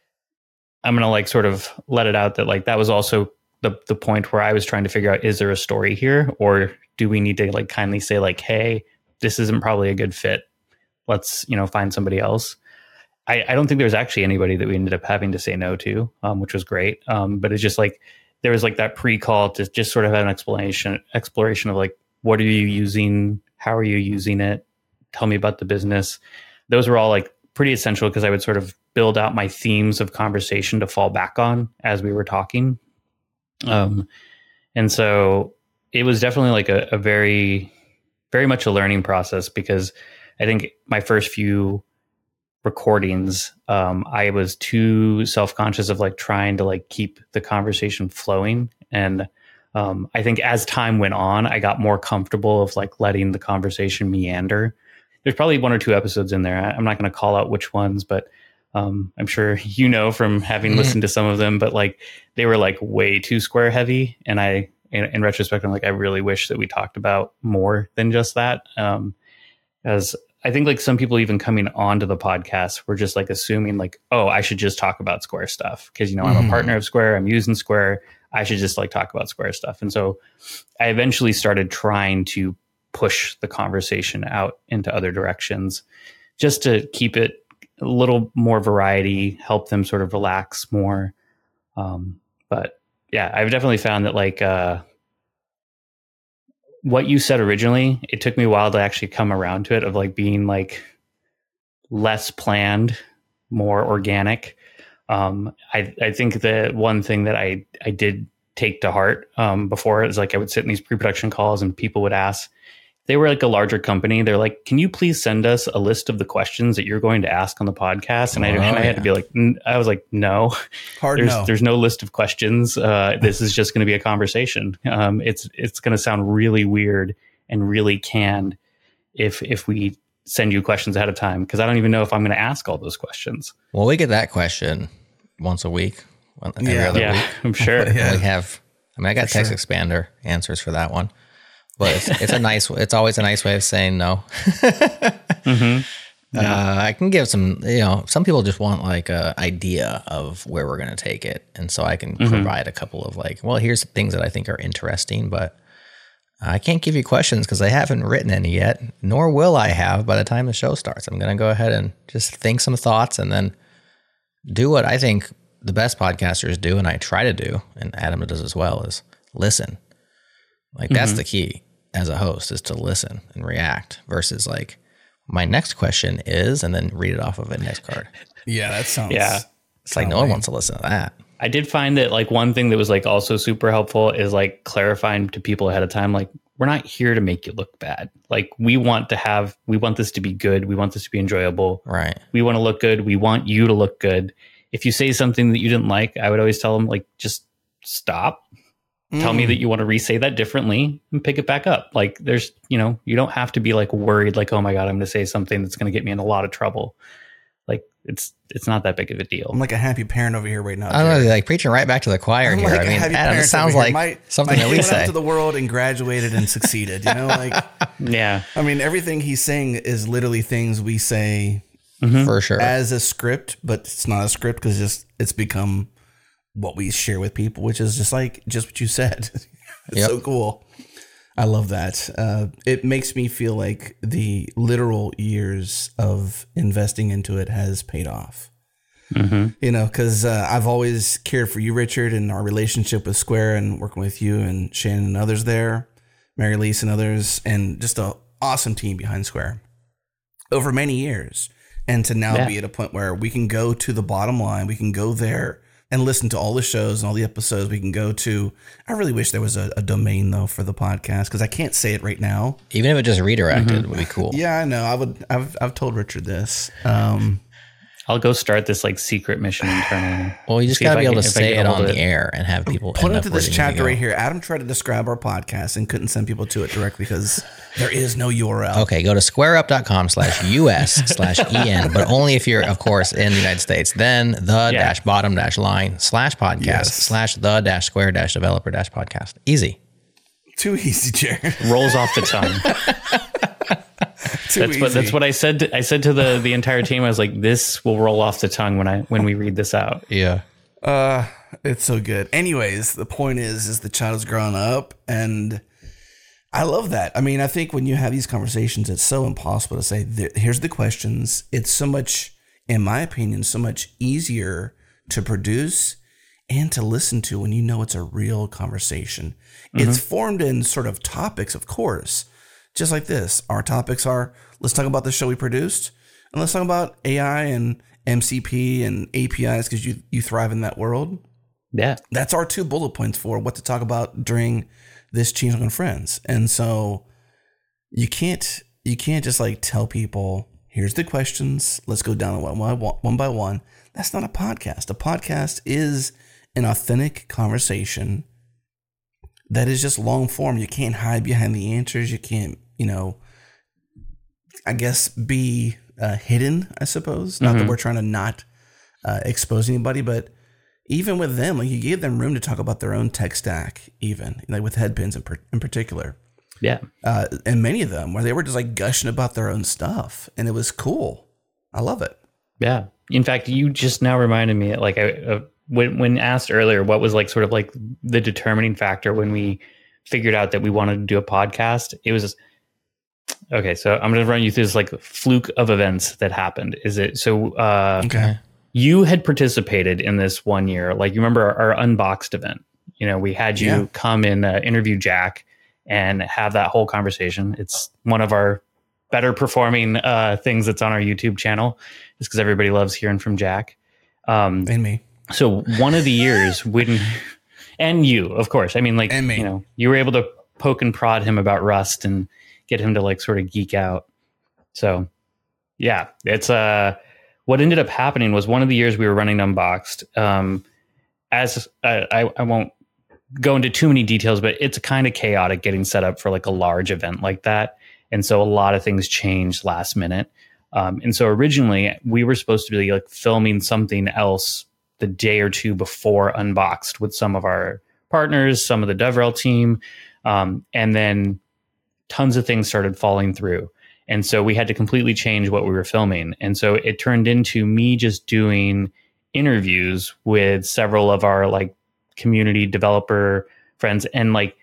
I'm going to like sort of let it out that like that was also the the point where I was trying to figure out, is there a story here, or do we need to like kindly say like, hey, this isn't probably a good fit. Let's, you know, find somebody else. I, I don't think there was actually anybody that we ended up having to say no to, um, which was great. Um, but it's just like there was like that pre-call to just sort of have an explanation, exploration of like, what are you using? How are you using it? Tell me about the business. Those were all like pretty essential because I would sort of build out my themes of conversation to fall back on as we were talking. Um, and so it was definitely like a, a very, very much a learning process because I think my first few recordings, um, I was too self-conscious of like trying to like keep the conversation flowing. And um, I think as time went on, I got more comfortable of like letting the conversation meander. There's probably one or two episodes in there. I'm not going to call out which ones, but um, I'm sure you know from having mm-hmm. listened to some of them, but like they were like way too square heavy. And I, in, in retrospect, I'm like, I really wish that we talked about more than just that. Um, as I think like some people even coming onto the podcast were just like assuming like, oh, I should just talk about Square stuff. Cause you know, I'm mm-hmm. a partner of Square, I'm using Square. I should just like talk about Square stuff. And so I eventually started trying to push the conversation out into other directions just to keep it a little more variety, help them sort of relax more. Um, but yeah, I've definitely found that like uh, what you said originally, it took me a while to actually come around to it of like being like less planned, more organic. Um, I, I think the one thing that I, I did take to heart um, before is like I would sit in these pre-production calls and people would ask, they were like a larger company. They're like, can you please send us a list of the questions that you're going to ask on the podcast? And, oh, I, and I had yeah. to be like, I was like, no, Hard there's, no. there's no list of questions. Uh, this is just going to be a conversation. Um, it's, it's going to sound really weird and really canned if, if we send you questions ahead of time. Cause I don't even know if I'm going to ask all those questions. Well, we get that question once a week. Every yeah, other yeah week. I'm sure. yeah. We have, I mean, I got for Text sure. Expander answers for that one. But it's, it's a nice. It's always a nice way of saying no. mm-hmm. yeah. uh, I can give some. You know, some people just want like a idea of where we're going to take it, and so I can mm-hmm. provide a couple of like, well, here's things that I think are interesting, but I can't give you questions because I haven't written any yet, nor will I have by the time the show starts. I'm going to go ahead and just think some thoughts, and then do what I think the best podcasters do, and I try to do, and Adam does as well, is listen. Like that's mm-hmm. the key as a host, is to listen and react versus like my next question is, and then read it off of a next card. Yeah, that sounds. Yeah, it's like no one wants to listen to that. I did find that like one thing that was like also super helpful is like clarifying to people ahead of time, like we're not here to make you look bad. Like we want to have, we want this to be good. We want this to be enjoyable. Right. We want to look good. We want you to look good. If you say something that you didn't like, I would always tell them like, just stop. Mm. Tell me that you want to re-say that differently and pick it back up. Like there's, you know, you don't have to be like worried, like, oh my God, I'm going to say something that's going to get me in a lot of trouble. Like it's, it's not that big of a deal. I'm like a happy parent over here right now. I don't know, like preaching right back to the choir I'm here. like I mean, Adam, it sounds like my, something my that we went say. out to the world and graduated and succeeded, you know, like, yeah. I mean, everything he's saying is literally things we say mm-hmm. for sure as a script, but it's not a script because just it's become what we share with people, which is just like just what you said. It's yep. so cool. I love that. Uh, it makes me feel like the literal years of investing into it has paid off. Mm-hmm. You know, because uh, I've always cared for you, Richard, and our relationship with Square and working with you and Shannon and others there, Mary Lise and others, and just an awesome team behind Square over many years. And to now yeah. be at a point where we can go to the bottom line, we can go there and listen to all the shows and all the episodes we can go to. I really wish there was a, a domain though for the podcast because I can't say it right now. Even if it just redirected mm-hmm. would be cool. Yeah, I know. I would. I've I've told Richard this. Um, I'll go start this like secret mission internally. Well, you just got to be able can, to say it on the it. air and have people put into this chapter right here. Adam tried to describe our podcast and couldn't send people to it directly because there is no U R L. Okay, go to squareup.com slash US slash EN, but only if you're, of course, in the United States. Then the yeah. dash bottom dash line slash podcast yes. slash the dash square dash developer dash podcast. Easy. Too easy, Jared. Rolls off the tongue. Too that's easy. what that's what I said. To, I said to the the entire team. I was like, "This will roll off the tongue when I when we read this out." Yeah, uh, it's so good. Anyways, the point is, is the child has grown up, and I love that. I mean, I think when you have these conversations, it's so impossible to say, "Here's the questions." It's so much, in my opinion, so much easier to produce and to listen to when you know it's a real conversation. Mm-hmm. It's formed in sort of topics, of course. Just like this, our topics are, let's talk about the show we produced, and let's talk about A I and M C P and A P Is because you, you thrive in that world. Yeah. That's our two bullet points for what to talk about during this Changelog and Friends. And so you can't you can't just like tell people, here's the questions, let's go down one, one, one by one. That's not a podcast. A podcast is an authentic conversation that is just long form. You can't hide behind the answers. You can't, you know, I guess be uh, hidden, I suppose. Not mm-hmm. that we're trying to not uh, expose anybody, but even with them, like you gave them room to talk about their own tech stack, even like with Headpins in, per- in particular. Yeah. Uh, and many of them where they were just like gushing about their own stuff. And it was cool. I love it. Yeah. In fact, you just now reminded me, like, I, uh, when when asked earlier, what was like sort of like the determining factor when we figured out that we wanted to do a podcast? It was just, okay. So I'm going to run you through this like fluke of events that happened. Is it so? Uh, okay. You had participated in this one year. Like you remember our, our Unboxed event. You know, we had you yeah. come and uh, interview Jack and have that whole conversation. It's one of our better performing uh, things that's on our YouTube channel, just because everybody loves hearing from Jack. Um, and me. So one of the years when, and you, of course, I mean, like, and me. You know, you were able to poke and prod him about Rust and get him to like sort of geek out. So yeah, it's uh, what ended up happening was one of the years we were running Unboxed. Um, as uh, I, I won't go into too many details, but it's kind of chaotic getting set up for like a large event like that. And so a lot of things changed last minute. Um, and so originally we were supposed to be like filming something else the day or two before Unboxed with some of our partners, some of the DevRel team. Um, and then tons of things started falling through. And so we had to completely change what we were filming. And so it turned into me just doing interviews with several of our like community developer friends. And like,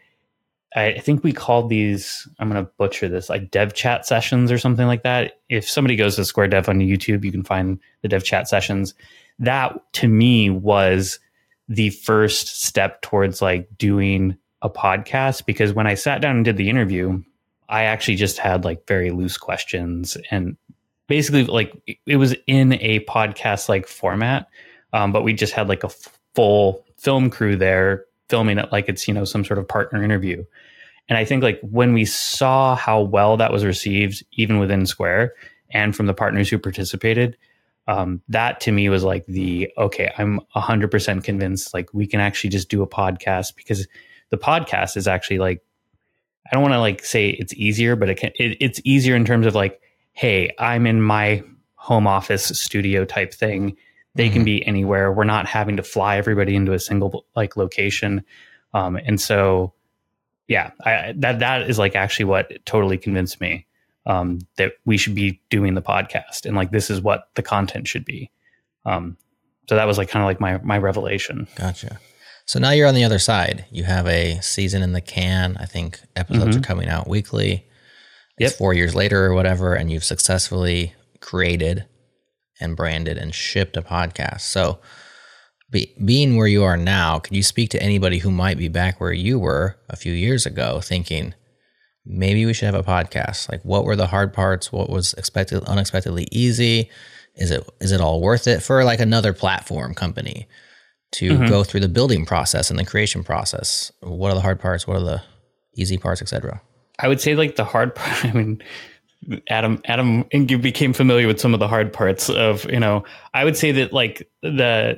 I think we called these, I'm going to butcher this, like dev chat sessions or something like that. If somebody goes to Square Dev on YouTube, you can find the dev chat sessions. That to me was the first step towards like doing a podcast, because when I sat down and did the interview, I actually just had like very loose questions and basically like it was in a podcast like format. Um, but we just had like a f- full film crew there filming it like it's, you know, some sort of partner interview. And I think like when we saw how well that was received, even within Square and from the partners who participated, um, that to me was like the, okay, I'm one hundred percent convinced like we can actually just do a podcast, because the podcast is actually like, I don't want to like say it's easier, but it can, it, it's easier in terms of like, hey, I'm in my home office studio type thing. They mm-hmm. can be anywhere. We're not having to fly everybody into a single like location. Um, and so, yeah, I, that, that is like actually what totally convinced me um, that we should be doing the podcast, and like, this is what the content should be. Um, so that was like kind of like my, my revelation. Gotcha. So now you're on the other side. You have a season in the can. I think episodes mm-hmm. are coming out weekly. It's yep. four years later or whatever, and you've successfully created and branded and shipped a podcast. So be, being where you are now, could you speak to anybody who might be back where you were a few years ago thinking, maybe we should have a podcast? Like, what were the hard parts? What was expected, unexpectedly easy? Is it is it all worth it for like another platform company to mm-hmm. go through the building process and the creation process? What are the hard parts? What are the easy parts, et cetera? I would say like the hard part, I mean, Adam, Adam, and you became familiar with some of the hard parts of, you know, I would say that like the,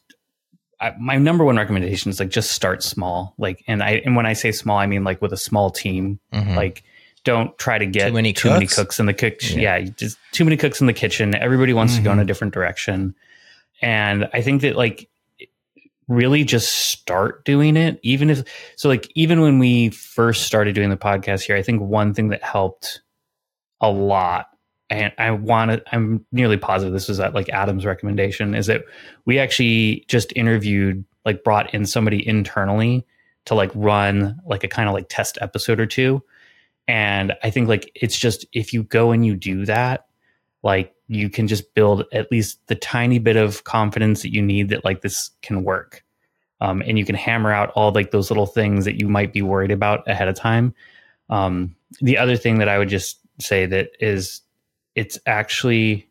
I, my number one recommendation is like, just start small. Like, and I, and when I say small, I mean like with a small team, mm-hmm. like don't try to get too many, too cooks? many cooks in the kitchen. Yeah. yeah. Just too many cooks in the kitchen. Everybody wants mm-hmm. to go in a different direction. And I think that like, really just start doing it. Even if, so like, even when we first started doing the podcast here, I think one thing that helped a lot, and I want to, I'm nearly positive this was at like Adam's recommendation, is that we actually just interviewed, like brought in somebody internally to like run like a kind of like test episode or two. And I think like, it's just, if you go and you do that, like you can just build at least the tiny bit of confidence that you need that like this can work. Um, and you can hammer out all like those little things that you might be worried about ahead of time. Um, the other thing that I would just say that is it's actually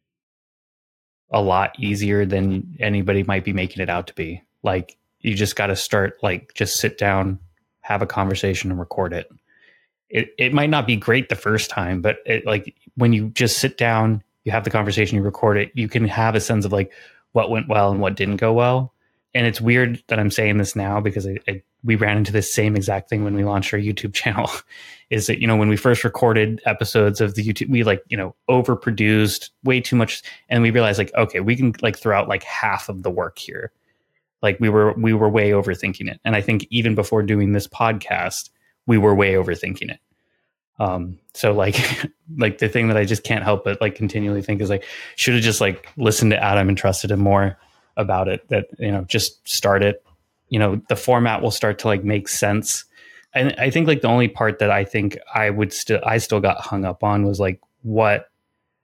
a lot easier than anybody might be making it out to be. Like you just got to start, like just sit down, have a conversation and record it. It it might not be great the first time, but it, like when you just sit down, you have the conversation, you record it, you can have a sense of like what went well and what didn't go well. And it's weird that I'm saying this now because I, I, we ran into this same exact thing when we launched our YouTube channel. Is that, you know, when we first recorded episodes of the YouTube, we like, you know, overproduced way too much. And we realized like, okay, we can like throw out like half of the work here. Like we were, we were way overthinking it. And I think even before doing this podcast, we were way overthinking it. Um, so like, like the thing that I just can't help but like continually think is like, should have just like listened to Adam and trusted him more about it. That, you know, just start it, you know, the format will start to like make sense. And I think like the only part that I think I would still, I still got hung up on was like what,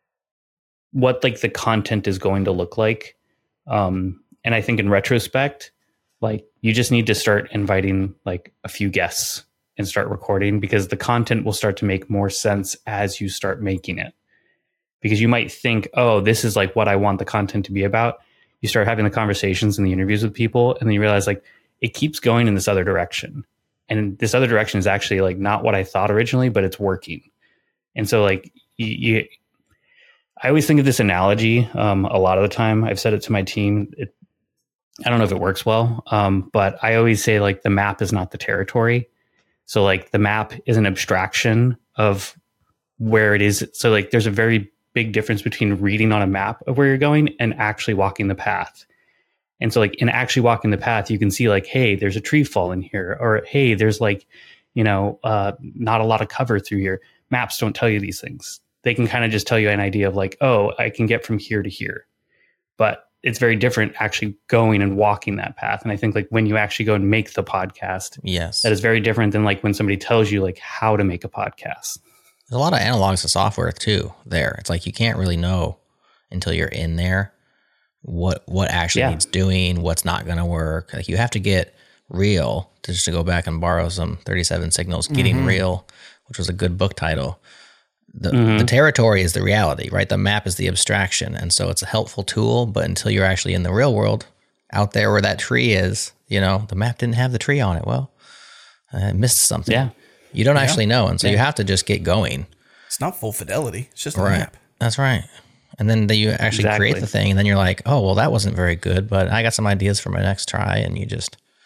what like the content is going to look like. Um, and I think in retrospect, like you just need to start inviting like a few guests and start recording, because the content will start to make more sense as you start making it. Because you might think, oh, this is like what I want the content to be about. You start having the conversations and the interviews with people, and then you realize like it keeps going in this other direction. And this other direction is actually like not what I thought originally, but it's working. And so like you, you I always think of this analogy um, a lot of the time. I've said it to my team. It, I don't know if it works well, um, but I always say like the map is not the territory. So like the map is an abstraction of where it is. So like there's a very big difference between reading on a map of where you're going and actually walking the path. And so like in actually walking the path, you can see like, hey, there's a tree falling here, or hey, there's like, you know, uh, not a lot of cover through here. Maps don't tell you these things. They can kind of just tell you an idea of like, oh, I can get from here to here. But it's very different actually going and walking that path. And I think like when you actually go and make the podcast, yes, that is very different than like when somebody tells you like how to make a podcast. There's a lot of analogs to software too there. It's like you can't really know until you're in there what what actually yeah. needs doing, what's not going to work. Like you have to get real, to just to go back and borrow some thirty-seven Signals, Getting mm-hmm. Real, which was a good book title. The, mm-hmm. the territory is the reality, right? The map is the abstraction. And so it's a helpful tool, but until you're actually in the real world, out there where that tree is, you know, the map didn't have the tree on it. Well, I missed something. Yeah. You don't yeah. actually know. And so yeah. you have to just get going. It's not full fidelity. It's just a right. map. That's right. And then you actually exactly. create the thing, and then you're like, oh, well, that wasn't very good, but I got some ideas for my next try. And you just,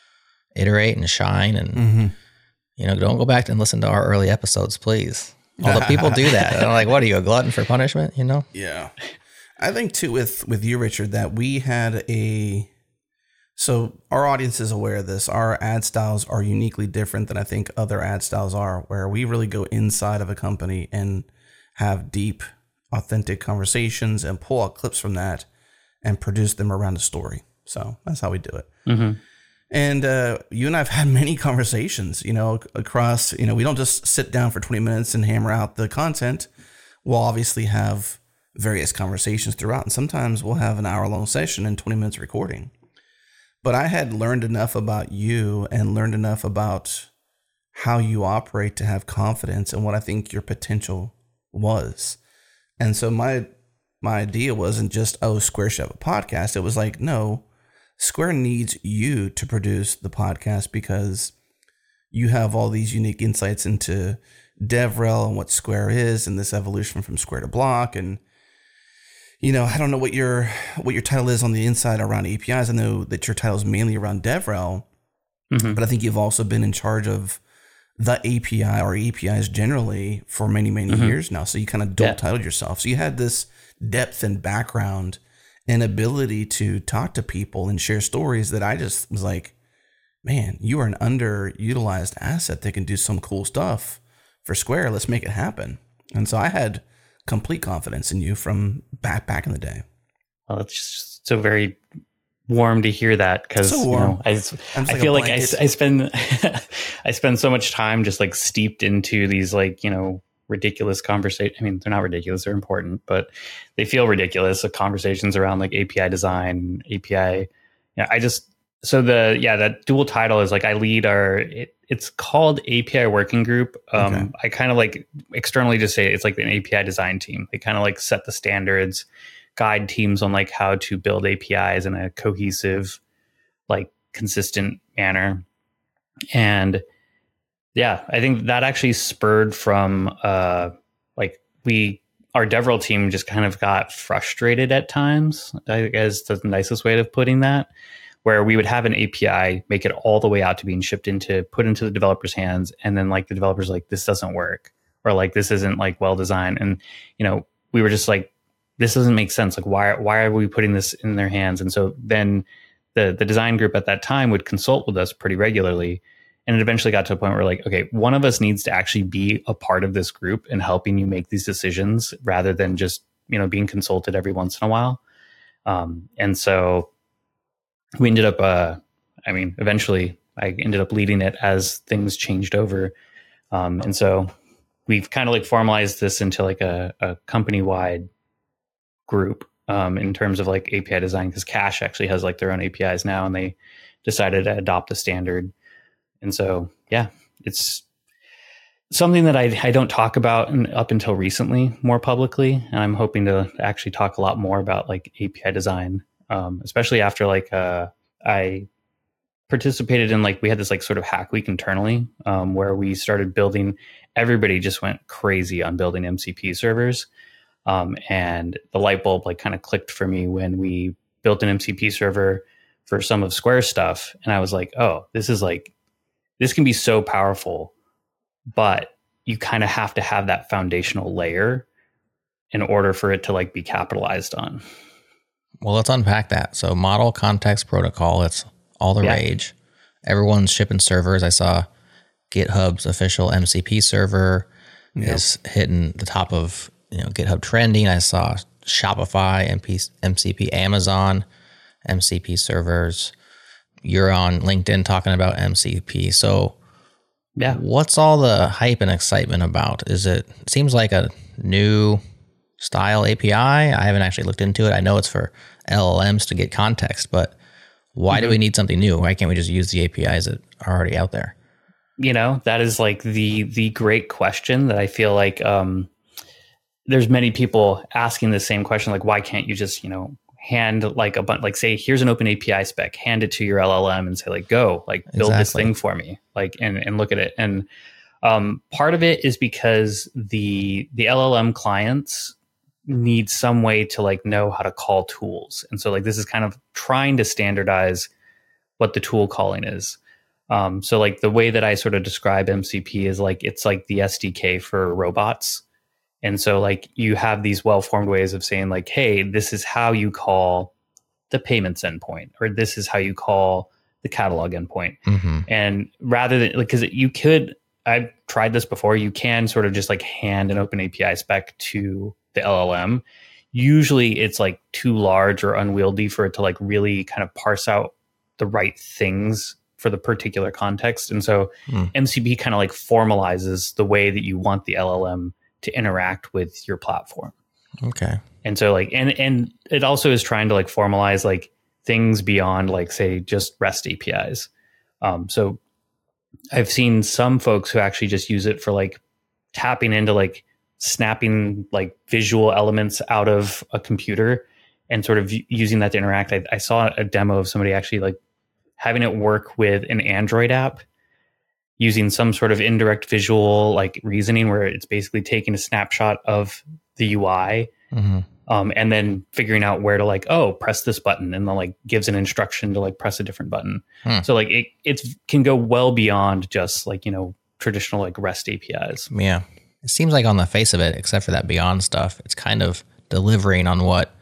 iterate and shine. And, Mm-hmm. you know, don't go back and listen to our early episodes, please. Although people do that. And I'm like, what are you, a glutton for punishment, you know? Yeah. I think, too, with, with you, Richard, that we had a... So our audience is aware of this. Our ad styles are uniquely different than I think other ad styles are, where we really go inside of a company and have deep, authentic conversations and pull out clips from that and produce them around a story. So that's how we do it. Mm-hmm. And uh, you and I have had many conversations, you know, across, you know, we don't just sit down for twenty minutes and hammer out the content. We'll obviously have various conversations throughout. And sometimes we'll have an hour long session and twenty minutes recording. But I had learned enough about you and learned enough about how you operate to have confidence in what I think your potential was. And so my my idea wasn't just, oh, Square should have a podcast. It was like, no, Square needs you to produce the podcast because you have all these unique insights into DevRel and what Square is and this evolution from Square to Block. And you know, I don't know what your what your title is on the inside around A P Is. I know that your title is mainly around DevRel, mm-hmm. but I think you've also been in charge of the A P I or A P Is generally for many, many mm-hmm. years now. So you kind of dual titled yeah. yourself. So you had this depth and background and ability to talk to people and share stories that I just was like, man, you are an underutilized asset that can do some cool stuff for Square. Let's make it happen. And so I had complete confidence in you from back back in the day. Well, it's just so very warm to hear that because so you know, I, I like feel like I, I spend I spend so much time just like steeped into these like, you know, ridiculous conversations. I mean, they're not ridiculous, they're important, but they feel ridiculous. The conversations around like A P I design, A P I. Yeah, I just so the yeah that dual title is like I lead our. It, It's called A P I Working Group. Um, okay. I kind of like externally just say it's like an A P I design team. They kind of like set the standards, guide teams on like how to build A P Is in a cohesive, like consistent manner. And yeah, I think that actually spurred from uh, like we, our DevRel team just kind of got frustrated at times, I guess that's the nicest way of putting that. Where we would have an A P I, make it all the way out to being shipped into, put into the developer's hands. And then like the developer's like, this doesn't work. Or like, this isn't like well designed. And, you know, we were just like, this doesn't make sense. Like, why, why are we putting this in their hands? And so then the, the design group at that time would consult with us pretty regularly. And it eventually got to a point where like, okay, one of us needs to actually be a part of this group and helping you make these decisions rather than just, you know, being consulted every once in a while. Um, and so we ended up, uh, I mean, eventually I ended up leading it as things changed over. Um, and so we've kind of like formalized this into like a, a company-wide group um, in terms of like A P I design, because Cache actually has like their own A P Is now, and they decided to adopt the standard. And so, yeah, it's something that I, I don't talk about in, up until recently more publicly. And I'm hoping to actually talk a lot more about like A P I design. Um, especially after like uh, I participated in like we had this like sort of hack week internally um, where we started building. Everybody just went crazy on building M C P servers, um, and the light bulb like kind of clicked for me when we built an M C P server for some of Square stuff, and I was like, oh, this is like this can be so powerful, but you kind of have to have that foundational layer in order for it to like be capitalized on. Well, let's unpack that. So Model Context Protocol, it's all the yeah. rage. Everyone's shipping servers. I saw GitHub's official M C P server yep. is hitting the top of you know GitHub trending. I saw Shopify, M P, M C P, Amazon, M C P servers. You're on LinkedIn talking about M C P. So yeah, what's all the hype and excitement about? Is it, it seems like a new style A P I? I haven't actually looked into it. I know it's for L L Ms to get context, but why mm-hmm. do we need something new? Why can't we just use the A P Is that are already out there? You know, that is like the the great question that I feel like um, there's many people asking the same question. Like, why can't you just, you know, hand like a bunch, like say, here's an open A P I spec, hand it to your L L M and say like, go, like build exactly. this thing for me, like, and, and look at it. And um, part of it is because the the L L M clients need some way to like know how to call tools. And so like this is kind of trying to standardize what the tool calling is. Um, so like the way that I sort of describe M C P is like, it's like the S D K for robots. And so like you have these well-formed ways of saying like, hey, this is how you call the payments endpoint, or this is how you call the catalog endpoint. Mm-hmm. And rather than like, because you could, I've tried this before, you can sort of just like hand an open A P I spec to the L L M. Usually it's like too large or unwieldy for it to like really kind of parse out the right things for the particular context. And so mm. M C P kind of like formalizes the way that you want the L L M to interact with your platform. Okay. And so like, and, and it also is trying to like formalize like things beyond like, say, just REST A P Is. Um, so I've seen some folks who actually just use it for like tapping into like snapping like visual elements out of a computer and sort of using that to interact. I, I saw a demo of somebody actually like having it work with an Android app using some sort of indirect visual like reasoning where it's basically taking a snapshot of the U I mm-hmm. um, and then figuring out where to like, oh, press this button, and then like gives an instruction to like press a different button. Hmm. So like it it's can go well beyond just like, you know, traditional like REST A P Is. Yeah. It seems like on the face of it, except for that beyond stuff, it's kind of delivering on what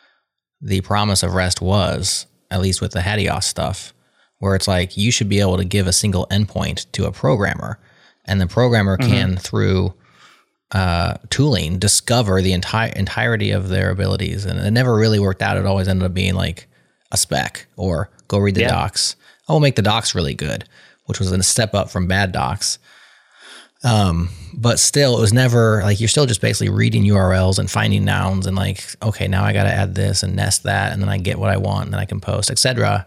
the promise of REST was, at least with the Hadios stuff, where it's like you should be able to give a single endpoint to a programmer, and the programmer mm-hmm. can, through uh, tooling, discover the entire entirety of their abilities. And it never really worked out. It always ended up being like a spec or go read the yeah. docs. Oh, we'll make the docs really good, which was a step up from bad docs. Um, but still, it was never like, you're still just basically reading U R Ls and finding nouns and like, okay, now I got to add this and nest that, and then I get what I want, and then I can post, et cetera.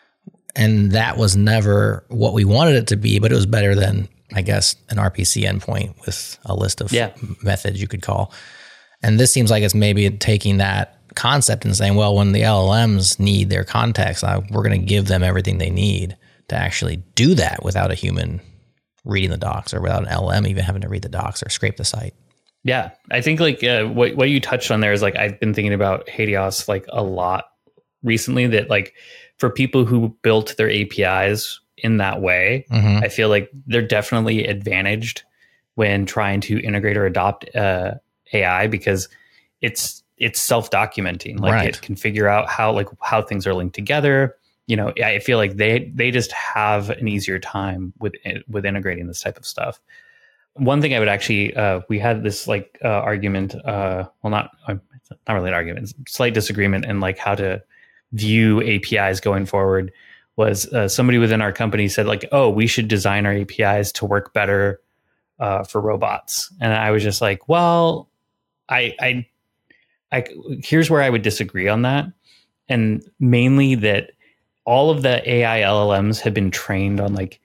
And that was never what we wanted it to be, but it was better than, I guess, an R P C endpoint with a list of yeah. methods you could call. And this seems like it's maybe taking that concept and saying, well, when the L L Ms need their context, I, we're going to give them everything they need to actually do that without a human reading the docs, or without an L L M even having to read the docs or scrape the site. Yeah, I think like uh, what what you touched on there is like, I've been thinking about Hadios like a lot recently, that like for people who built their A P Is in that way, mm-hmm. I feel like they're definitely advantaged when trying to integrate or adopt uh, A I, because it's it's self-documenting. Like right. it can figure out how like how things are linked together. You know, I feel like they they just have an easier time with with integrating this type of stuff. One thing I would actually, uh, we had this like uh, argument, uh, well, not uh, not really an argument, slight disagreement in like how to view A P Is going forward. Was uh, somebody within our company said like, oh, we should design our A P Is to work better uh, for robots, and I was just like, well, I, I, I, here's where I would disagree on that, and mainly that all of the A I L L Ms have been trained on like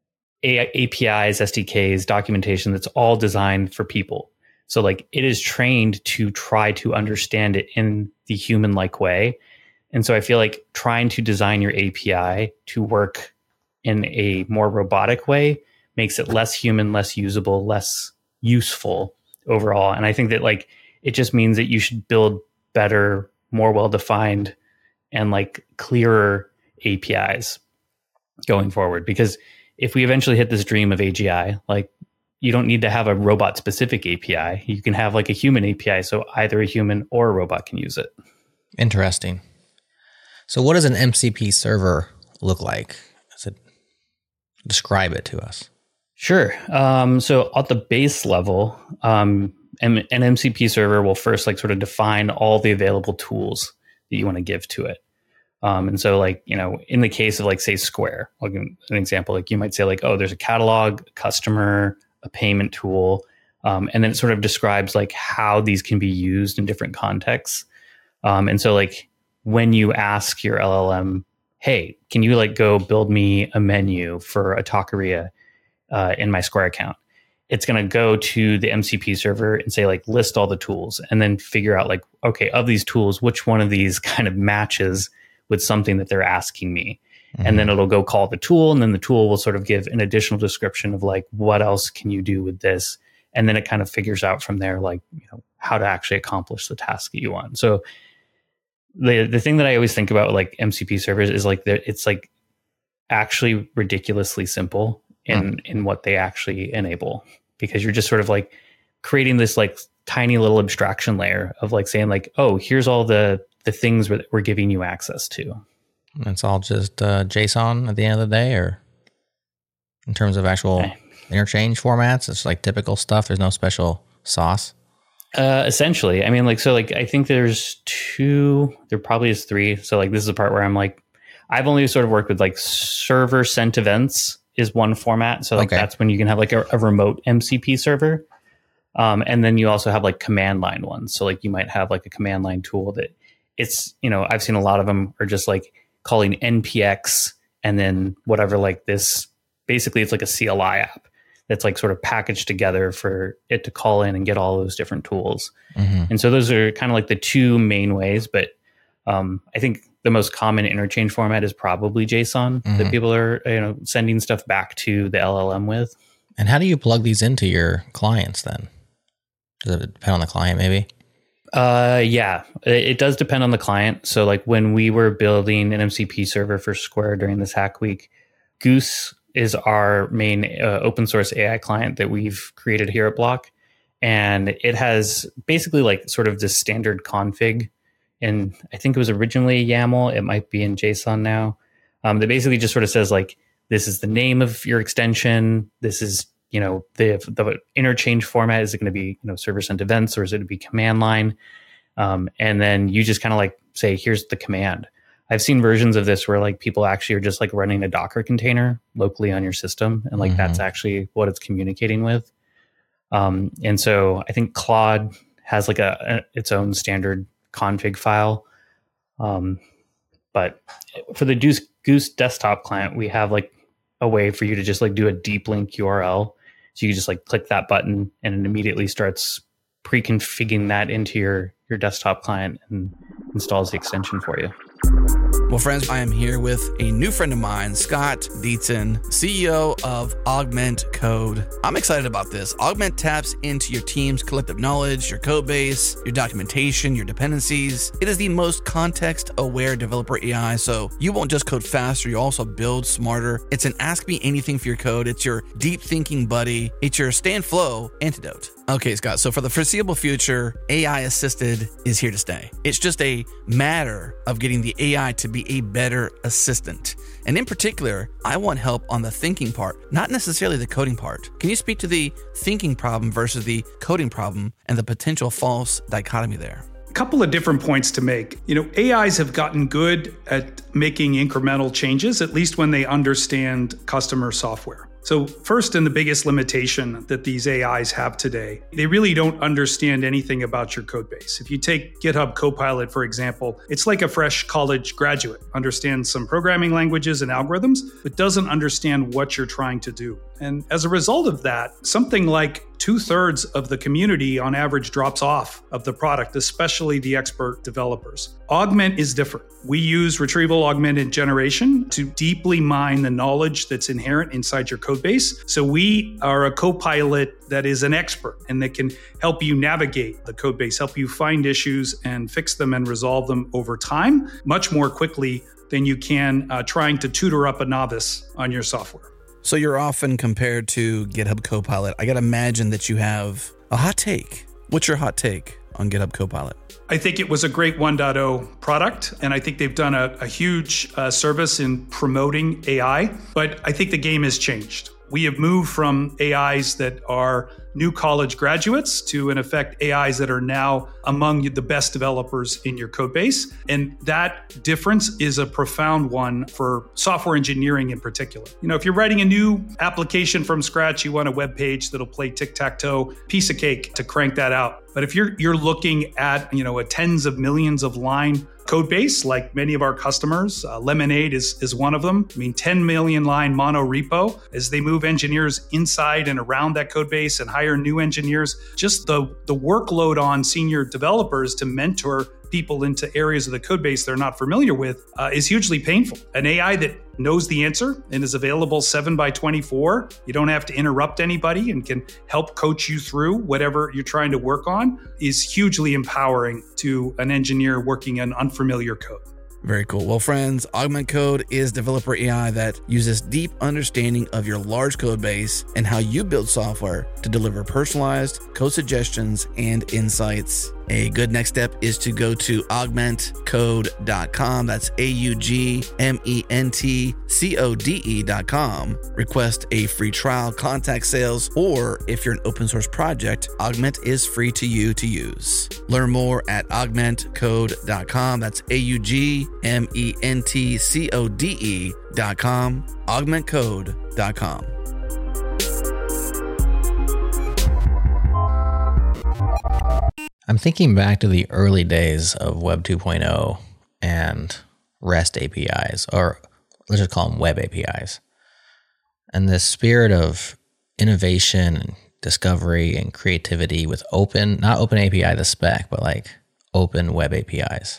A P Is, S D Ks, documentation that's all designed for people. So like it is trained to try to understand it in the human-like way. And so I feel like trying to design your A P I to work in a more robotic way makes it less human, less usable, less useful overall. And I think that like it just means that you should build better, more well-defined and like clearer A P Is going forward. Because if we eventually hit this dream of A G I, like you don't need to have a robot specific A P I. You can have like a human A P I. So either a human or a robot can use it. Interesting. So what does an M C P server look like? Does it describe it to us? Sure. Um, so at the base level, um, an M C P server will first like sort of define all the available tools that you want to give to it. Um, and so like, you know, in the case of like, say, Square, I'll give an example, like you might say like, oh, there's a catalog, a customer, a payment tool. Um, and then it sort of describes like how these can be used in different contexts. Um, and so like when you ask your L L M, hey, can you like go build me a menu for a taqueria uh, in my Square account? It's going to go to the M C P server and say like, list all the tools, and then figure out like, okay, of these tools, which one of these kind of matches with something that they're asking me. Mm-hmm. And then it'll go call the tool, and then the tool will sort of give an additional description of like, what else can you do with this? And then it kind of figures out from there, like, you know, how to actually accomplish the task that you want. So the the thing that I always think about with like M C P servers is like, it's like actually ridiculously simple in, mm. in what they actually enable, because you're just sort of like creating this like tiny little abstraction layer of like saying like, oh, here's all the, the things that we're giving you access to. It's all just uh, JSON at the end of the day, or in terms of actual okay. interchange formats, it's like typical stuff. There's no special sauce. Uh, essentially, I mean, like, so like, I think there's two, there probably is three. So like, this is the part where I'm like, I've only sort of worked with like server sent events is one format. So like, okay. that's when you can have like a, a remote M C P server. Um, and then you also have like command line ones. So like, you might have like a command line tool that it's, you know, I've seen a lot of them are just like calling N P X and then whatever, like this, basically it's like a C L I app that's like sort of packaged together for it to call in and get all those different tools. Mm-hmm. And so those are kind of like the two main ways, but um, I think the most common interchange format is probably JSON mm-hmm. that people are, you know, sending stuff back to the L L M with. And how do you plug these into your clients then? Does it depend on the client maybe? Uh, yeah, it, it does depend on the client. So like when we were building an M C P server for Square during this hack week, Goose is our main uh, open source A I client that we've created here at Block. And it has basically like sort of this standard config. And I think it was originally a YAML. It might be in JSON now. Um, that basically just sort of says like, this is the name of your extension. This is, you know, the, the interchange format. Is it going to be, you know, server sent events, or is it going to be command line? Um, and then you just kind of like say, here's the command. I've seen versions of this where like people actually are just like running a Docker container locally on your system. And like, mm-hmm. that's actually what it's communicating with. Um, and so I think Claude has like a, a its own standard config file. Um, but for the Goose, Goose desktop client, we have like a way for you to just like do a deep link U R L. So you just like click that button and it immediately starts pre-configuring that into your, your desktop client and installs the extension for you. Well, friends, I am here with a new friend of mine, Scott Dietzen, C E O of Augment Code. I'm excited about this. Augment taps into your team's collective knowledge, your code base, your documentation, your dependencies. It is the most context-aware developer A I, so you won't just code faster, you also build smarter. It's an ask me anything for your code. It's your deep thinking buddy. It's your stay in flow antidote. Okay, Scott, so for the foreseeable future, A I assisted is here to stay. It's just a matter of getting the A I to be a better assistant. And in particular, I want help on the thinking part, not necessarily the coding part. Can you speak to the thinking problem versus the coding problem and the potential false dichotomy there? A couple of different points to make. You know, A Is have gotten good at making incremental changes, at least when they understand customer software. So first, and the biggest limitation that these A Is have today, they really don't understand anything about your code base. If you take GitHub Copilot, for example, it's like a fresh college graduate, understands some programming languages and algorithms, but doesn't understand what you're trying to do. And as a result of that, something like two thirds of the community on average drops off of the product, especially the expert developers. Augment is different. We use retrieval augmented generation to deeply mine the knowledge that's inherent inside your code base. So we are a copilot that is an expert and that can help you navigate the code base, help you find issues and fix them and resolve them over time, much more quickly than you can uh, trying to tutor up a novice on your software. So you're often compared to GitHub Copilot. I got to imagine that you have a hot take. What's your hot take on GitHub Copilot? I think it was a great one point oh product, and I think they've done a, a huge uh, service in promoting A I, but I think the game has changed. We have moved from A Is that are new college graduates to, in effect, A Is that are now among the best developers in your code base. And that difference is a profound one for software engineering in particular. You know, if you're writing a new application from scratch, you want a web page that'll play tic-tac-toe, piece of cake to crank that out. But if you're you're looking at, you know, a tens of millions of line code base, like many of our customers, uh, Lemonade is, is one of them. I mean, ten million line mono repo. As they move engineers inside and around that code base and hire new engineers, just the, the workload on senior developers to mentor people into areas of the code base they're not familiar with uh, is hugely painful. An A I that knows the answer and is available seven by twenty-four, you don't have to interrupt anybody and can help coach you through whatever you're trying to work on, is hugely empowering to an engineer working in unfamiliar code. Very cool. Well, friends, Augment Code is developer A I that uses deep understanding of your large code base and how you build software to deliver personalized code suggestions and insights. A good next step is to go to augment code dot com. That's A U G M E N T C O D E dot com. Request a free trial, contact sales, or if you're an open source project, Augment is free to you to use. Learn more at augment code dot com. That's A U G M E N T C O D E dot com. augment code dot com. I'm thinking back to the early days of Web two point oh and REST A P Is, or let's just call them Web A P Is. And this spirit of innovation and discovery and creativity with open, not open A P I, the spec, but like open Web A P Is.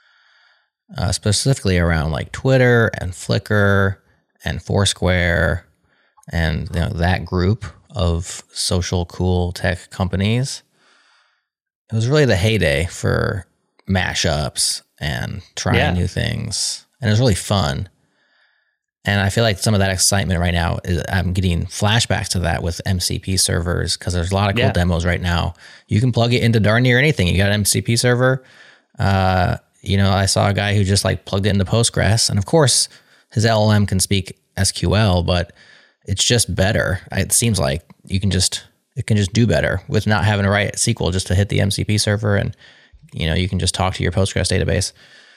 Uh, specifically around like Twitter and Flickr and Foursquare and you know, that group of social cool tech companies. It was really the heyday for mashups and trying Yeah. new things. And it was really fun. And I feel like some of that excitement right now, is I'm getting flashbacks to that with M C P servers because there's a lot of cool Yeah. demos right now. You can plug it into darn near anything. You got an M C P server. Uh, you know, I saw a guy who just like plugged it into Postgres. And of course, his L L M can speak S Q L, but it's just better. It seems like you can just... It can just do better with not having to write S Q L just to hit the M C P server, and you know you can just talk to your Postgres database.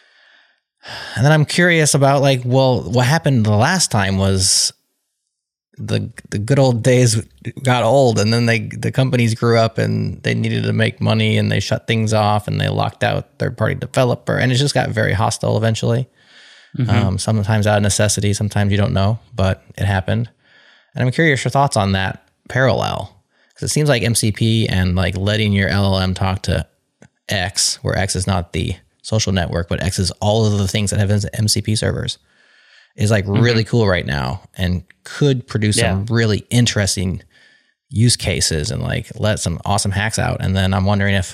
And then I'm curious about like, well, what happened the last time was the the good old days got old, and then they the companies grew up and they needed to make money, and they shut things off, and they locked out third party developer, and it just got very hostile eventually. Mm-hmm. Um, sometimes out of necessity, sometimes you don't know, but it happened. And I'm curious your thoughts on that parallel. It seems like M C P and like letting your L L M talk to X, where X is not the social network, but X is all of the things that have M C P servers, is like mm-hmm. really cool right now and could produce yeah. some really interesting use cases and like let some awesome hacks out. And then I'm wondering if,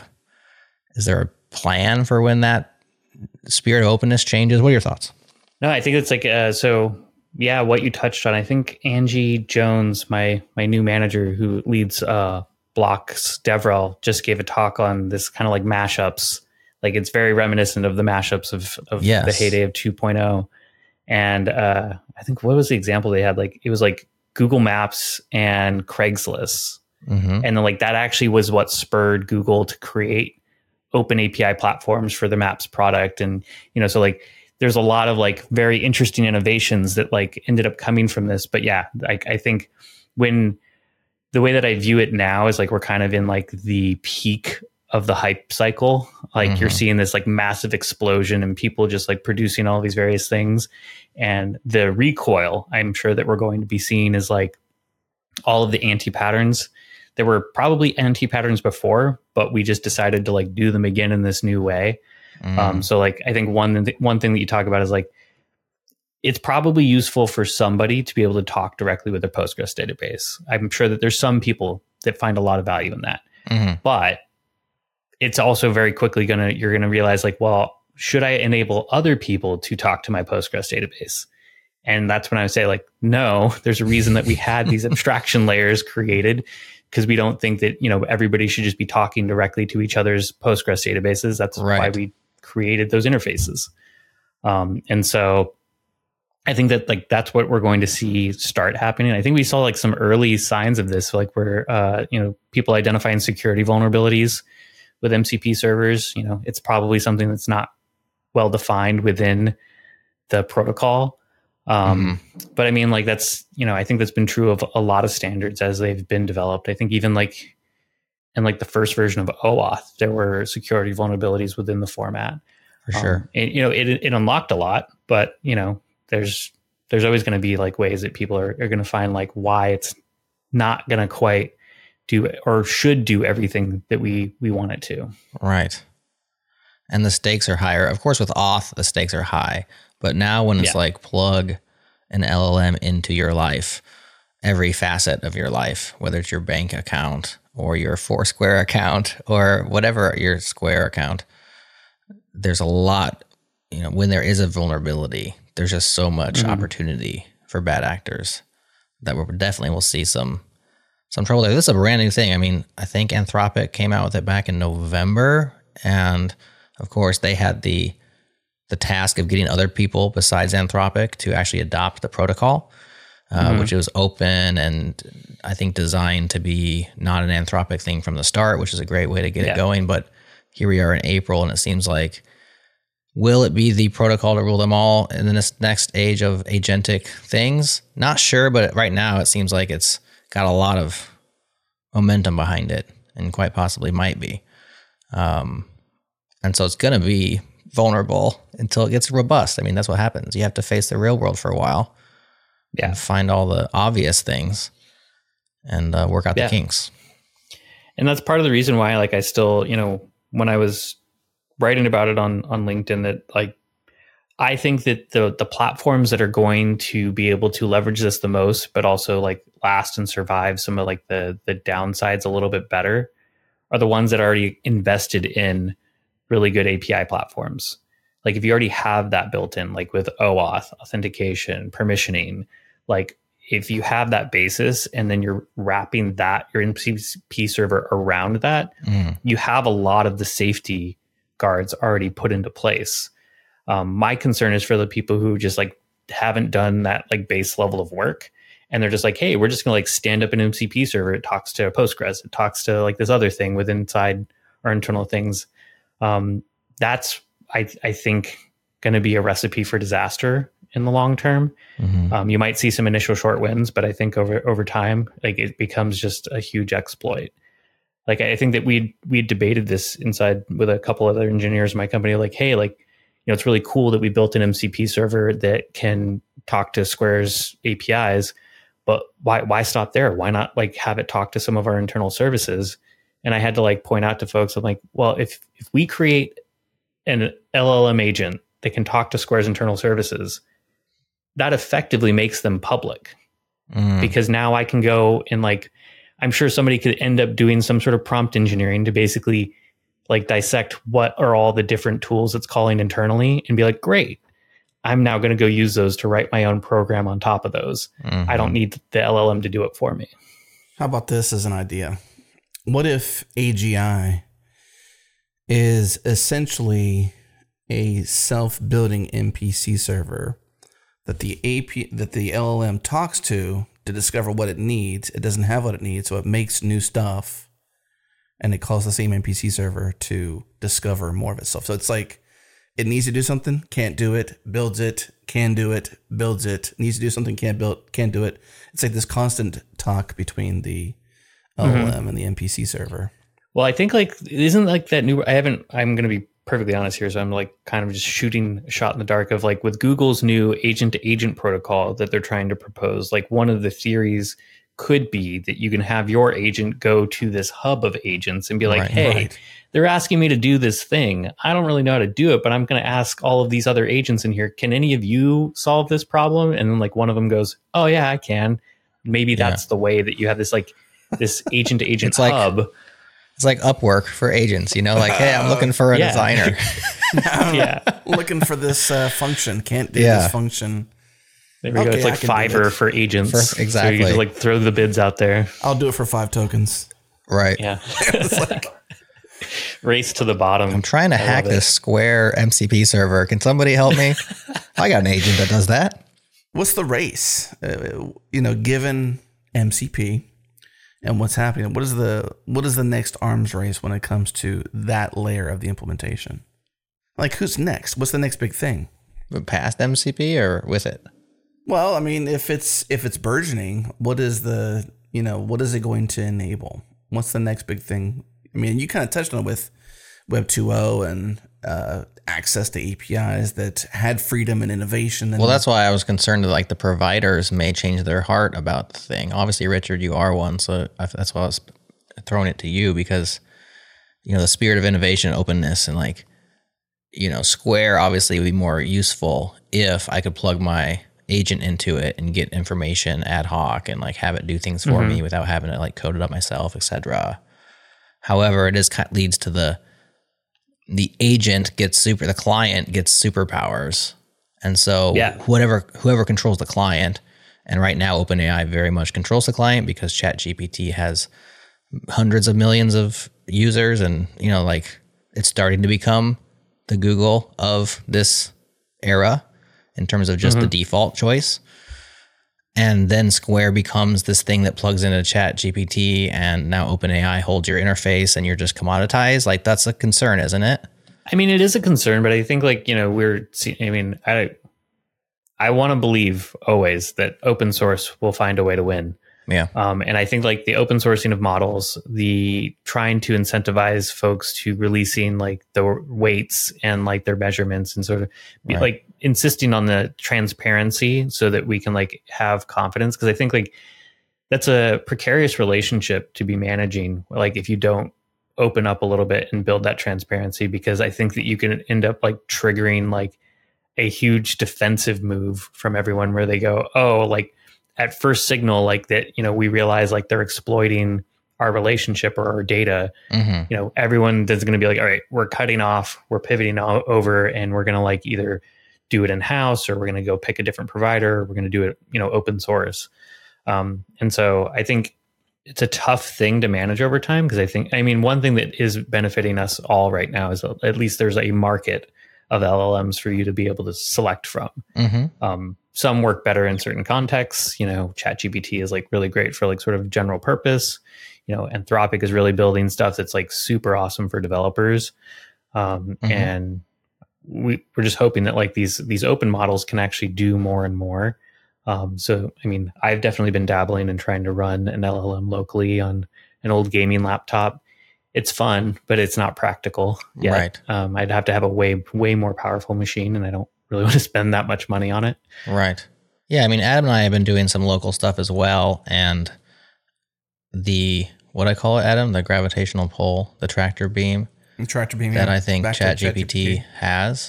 is there a plan for when that spirit of openness changes? What are your thoughts? No, I think it's like, uh, so yeah, what you touched on. I think Angie Jones, my my new manager who leads uh, Blocks DevRel, just gave a talk on this kind of like mashups. Like it's very reminiscent of the mashups of, of yes. the heyday of two point oh. And uh, I think what was the example they had? Like it was like Google Maps and Craigslist. Mm-hmm. And then like that actually was what spurred Google to create open A P I platforms for the Maps product. And, you know, so like there's a lot of like very interesting innovations that like ended up coming from this. But yeah, I, I think when the way that I view it now is like we're kind of in like the peak of the hype cycle. Like mm-hmm. you're seeing this like massive explosion and people just like producing all these various things. And the recoil, I'm sure that we're going to be seeing is like all of the anti-patterns. There were probably anti-patterns before, but we just decided to like do them again in this new way. Mm. Um, so like, I think one, th- one thing that you talk about is like, it's probably useful for somebody to be able to talk directly with their Postgres database. I'm sure that there's some people that find a lot of value in that, mm-hmm. but it's also very quickly going to, you're going to realize like, well, should I enable other people to talk to my Postgres database? And that's when I would say like, no, there's a reason that we had these abstraction layers created, because we don't think that, you know, everybody should just be talking directly to each other's Postgres databases. That's right. why we created those interfaces. Um, and so I think that like, that's what we're going to see start happening. I think we saw like some early signs of this, like where, uh, you know, people identifying security vulnerabilities with M C P servers. You know, it's probably something that's not well defined within the protocol. Um, mm-hmm. But I mean, like that's, you know, I think that's been true of a lot of standards as they've been developed. I think even like in like the first version of OAuth, there were security vulnerabilities within the format. For sure. Um, and, you know, it, it unlocked a lot, but you know, there's, there's always going to be like ways that people are, are going to find like why it's not going to quite do or should do everything that we, we want it to. Right. And the stakes are higher. Of course, with Auth, the stakes are high. But now when it's yeah. like plug an L L M into your life, every facet of your life, whether it's your bank account or your Foursquare account or whatever your Square account, there's a lot you know, when there is a vulnerability, there's just so much Mm-hmm. opportunity for bad actors that we definitely will see some some trouble there. This is a brand new thing. I mean, I think Anthropic came out with it back in November, and of course they had the the task of getting other people besides Anthropic to actually adopt the protocol, uh, Mm-hmm. which was open and I think designed to be not an Anthropic thing from the start, which is a great way to get Yeah. it going. But here we are in April, and it seems like, will it be the protocol to rule them all in this next age of agentic things? Not sure, but right now it seems like it's got a lot of momentum behind it, and quite possibly might be. Um, and so it's going to be vulnerable until it gets robust. I mean, that's what happens. You have to face the real world for a while. Yeah. And find all the obvious things and uh, work out Yeah. the kinks. And that's part of the reason why, like, I still, you know, when I was writing about it on, on LinkedIn, that like, I think that the, the platforms that are going to be able to leverage this the most, but also like last and survive some of like the, the downsides a little bit better, are the ones that are already invested in really good A P I platforms. Like if you already have that built in, like with OAuth, authentication, permissioning, like if you have that basis and then you're wrapping that, your M C P server around that, Mm. you have a lot of the safety guards already put into place. Um, my concern is for the people who just like haven't done that like base level of work. And they're just like, hey, we're just going to like stand up an M C P server. It talks to Postgres. It talks to like this other thing with inside our internal things. Um, that's, I, I think, going to be a recipe for disaster in the long term. Mhm. Um, you might see some initial short wins, but I think over over time, like it becomes just a huge exploit. Like I think that we we debated this inside with a couple other engineers in my company. Like, hey, like you know, it's really cool that we built an M C P server that can talk to Square's A P Is, but why why stop there? Why not like have it talk to some of our internal services? And I had to like point out to folks, I'm like, well, if if we create an L L M agent that can talk to Square's internal services, that effectively makes them public. Mm. Because now I can go and like, I'm sure somebody could end up doing some sort of prompt engineering to basically like dissect what are all the different tools it's calling internally and be like, great, I'm now going to go use those to write my own program on top of those. Mhm. I don't need the L L M to do it for me. How about this as an idea? What if A G I is essentially a self-building N P C server that the A P that the L L M talks to to discover what it needs? It doesn't have what it needs, so it makes new stuff, and it calls the same N P C server to discover more of itself. So it's like it needs to do something, can't do it, builds it, can do it, builds it, needs to do something, can't build, can't do it. It's like this constant talk between the L L M Mm-hmm. and the N P C server. Well, I think like, isn't like that new, I haven't, I'm going to be perfectly honest here. So I'm like kind of just shooting a shot in the dark of like with Google's new agent to agent protocol that they're trying to propose. Like one of the theories could be that you can have your agent go to this hub of agents and be like, Right, hey, right. they're asking me to do this thing. I don't really know how to do it, but I'm going to ask all of these other agents in here, can any of you solve this problem? And then like one of them goes, oh yeah, I can. Maybe that's the way that you have this like this agent to agent It's like- hub. It's like Upwork for agents, you know, like, hey, I'm looking for a Yeah. designer. Yeah. Looking for this uh, function, can't do Yeah. this function. There we go. Okay, It's I like can do Fiverr that. for agents. For- So you exactly. just like throw the bids out there. I'll do it for five tokens. Right. Yeah. Race to the bottom. I'm trying to I hack love it. this Square M C P server. Can somebody help me? I got an agent that does that. What's the race? Uh, you know, given M C P and what's happening, what is the what is the next arms race when it comes to that layer of the implementation? Like, who's next? What's the next big thing? Past M C P or with it? Well, I mean, if it's if it's burgeoning, what is the you know what is it going to enable? What's the next big thing? I mean, you kind of touched on it with Web two point oh and uh, access to A P Is that had freedom and innovation. And Well, that's why I was concerned that like the providers may change their heart about the thing. Obviously, Richard, you are one, so I, that's why I was throwing it to you because, you know, the spirit of innovation, openness, and like, you know, Square obviously would be more useful if I could plug my agent into it and get information ad hoc and like have it do things for Mm-hmm. me without having to like code it up myself, et cetera. However, it is kind leads to the the agent gets super, the client gets superpowers. And so Yeah. whatever, whoever controls the client, and right now OpenAI very much controls the client because ChatGPT has hundreds of millions of users, and, you know, like it's starting to become the Google of this era in terms of just Mm-hmm. the default choice. And then Square becomes this thing that plugs into ChatGPT, and now OpenAI holds your interface and you're just commoditized. Like, that's a concern, isn't it? I mean, it is a concern, but I think, like, you know, we're, see- I mean, I, I want to believe always that open source will find a way to win. Yeah. Um, and I think, like, the open sourcing of models, the trying to incentivize folks to releasing like the weights and like their measurements, and sort of be, Right. like insisting on the transparency so that we can like have confidence. Cause I think like that's a precarious relationship to be managing. Like if you don't open up a little bit and build that transparency, because I think that you can end up like triggering like a huge defensive move from everyone where they go, oh, like at first signal, like that, you know, we realize like they're exploiting our relationship or our data. Mm-hmm. You know, everyone is going to be like, all right, we're cutting off, we're pivoting o- over, and we're going to like either do it in house, or we're going to go pick a different provider. We're going to do it, you know, open source. Um, and so I think it's a tough thing to manage over time, because I think, I mean, one thing that is benefiting us all right now is at least there's a market of L L Ms for you to be able to select from. Mm-hmm. Um, some work better in certain contexts. You know, ChatGPT is like really great for like sort of general purpose. You know, Anthropic is really building stuff that's like super awesome for developers. Um, Mhm. And we, we're just hoping that like these these open models can actually do more and more. Um, so, I mean, I've definitely been dabbling in trying to run an L L M locally on an old gaming laptop. It's fun, but it's not practical yet. Right. Um, I'd have to have a way, way more powerful machine, and I don't really want to spend that much money on it. Right. Yeah. I mean, Adam and I have been doing some local stuff as well. And the, what I call it, Adam, the gravitational pull, the tractor beam Tractor beam that yeah. I think Back to ChatGPT has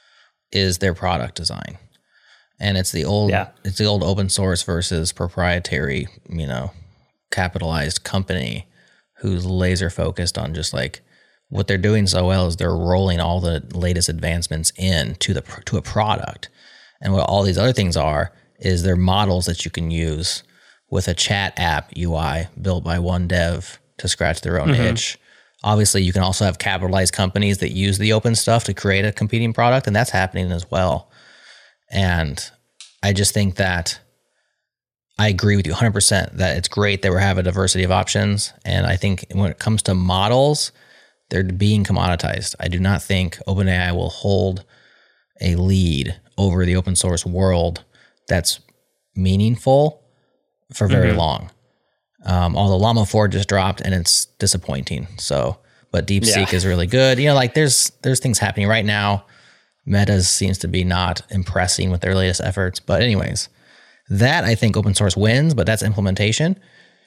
is their product design. And it's the old, Yeah. it's the old open source versus proprietary, you know, capitalized company who's laser focused on just like what they're doing so well is they're rolling all the latest advancements in to the to a product. And what all these other things are is they're models that you can use with a chat app U I built by one dev to scratch their own Mm-hmm. itch. Obviously, you can also have capitalized companies that use the open stuff to create a competing product, and that's happening as well. And I just think that I agree with you one hundred percent that it's great that we have a diversity of options. And I think when it comes to models, they're being commoditized. I do not think OpenAI will hold a lead over the open source world that's meaningful for very Mhm. long. Um, although Llama four just dropped and it's disappointing. So, but DeepSeek Yeah. is really good. You know, like there's there's things happening right now. Meta seems to be not impressing with their latest efforts. But anyways, that I think open source wins, but that's implementation.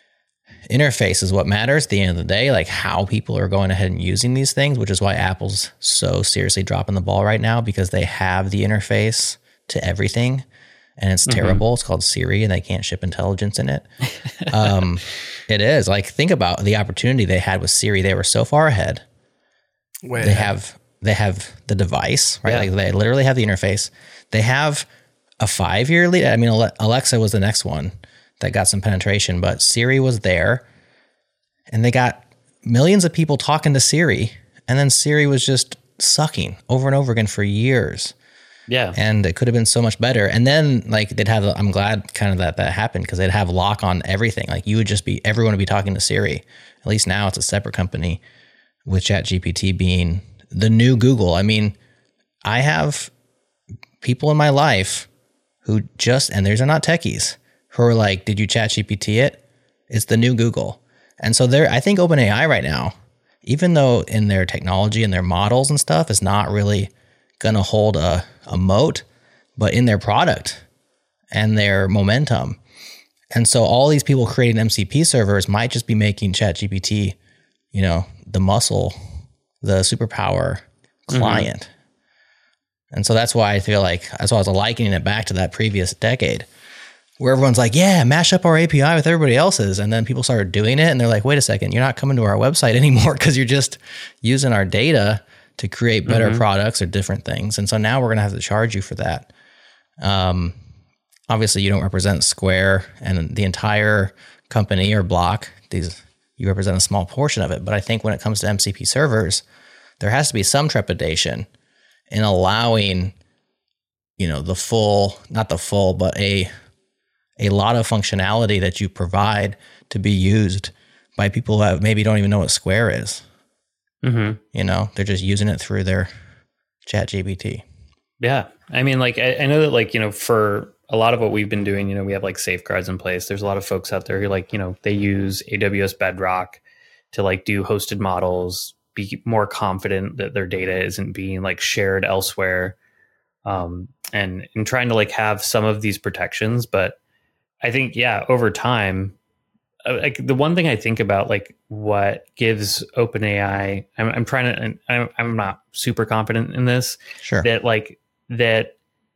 Interface is what matters at the end of the day, like how people are going ahead and using these things, which is why Apple's so seriously dropping the ball right now, because they have the interface to everything. And it's terrible. It's called Siri, and they can't ship intelligence in it. Um, it is. Like, think about the opportunity they had with Siri. They were so far ahead. Way They ahead. have they have the device, right? Yeah. Like they literally have the interface. They have a five year lead. I mean, Ale- Alexa was the next one that got some penetration, but Siri was there, and they got millions of people talking to Siri, and then Siri was just sucking over and over again for years. Yeah. And it could have been so much better. And then like they'd have, I'm glad kind of that that happened, because they'd have lock on everything. Like you would just be, everyone would be talking to Siri. At least now it's a separate company, with ChatGPT being the new Google. I mean, I have people in my life who just, and these are not techies, who are like, did you ChatGPT it? It's the new Google. And so there, I think OpenAI right now, even though in their technology and their models and stuff is not really going to hold a, a moat, but in their product and their momentum. And so all these people creating M C P servers might just be making ChatGPT, you know, the muscle, the superpower client. Mm-hmm. And so that's why I feel like, that's why I was likening it back to that previous decade, where everyone's like, yeah, mash up our A P I with everybody else's. And then people started doing it, and they're like, wait a second, you're not coming to our website anymore because you're just using our data to create better Mhm. products or different things. And so now we're going to have to charge you for that. Um, obviously, you don't represent Square and the entire company or block. These you represent a small portion of it. But I think when it comes to M C P servers, there has to be some trepidation in allowing, you know, the full, not the full, but a a lot of functionality that you provide to be used by people that maybe don't even know what Square is. Mm-hmm. You know, they're just using it through their Chat G P T. Yeah. I mean, like, I, I know that, like, you know, for a lot of what we've been doing, you know, we have like safeguards in place. There's a lot of folks out there who, like, you know, they use A W S Bedrock to like do hosted models, be more confident that their data isn't being like shared elsewhere. Um, and, and trying to like have some of these protections. But I think, yeah, over time, uh, like the one thing I think about, like what gives OpenAI, I'm, I'm trying to, and I'm, I'm not super confident in this, Sure. that like that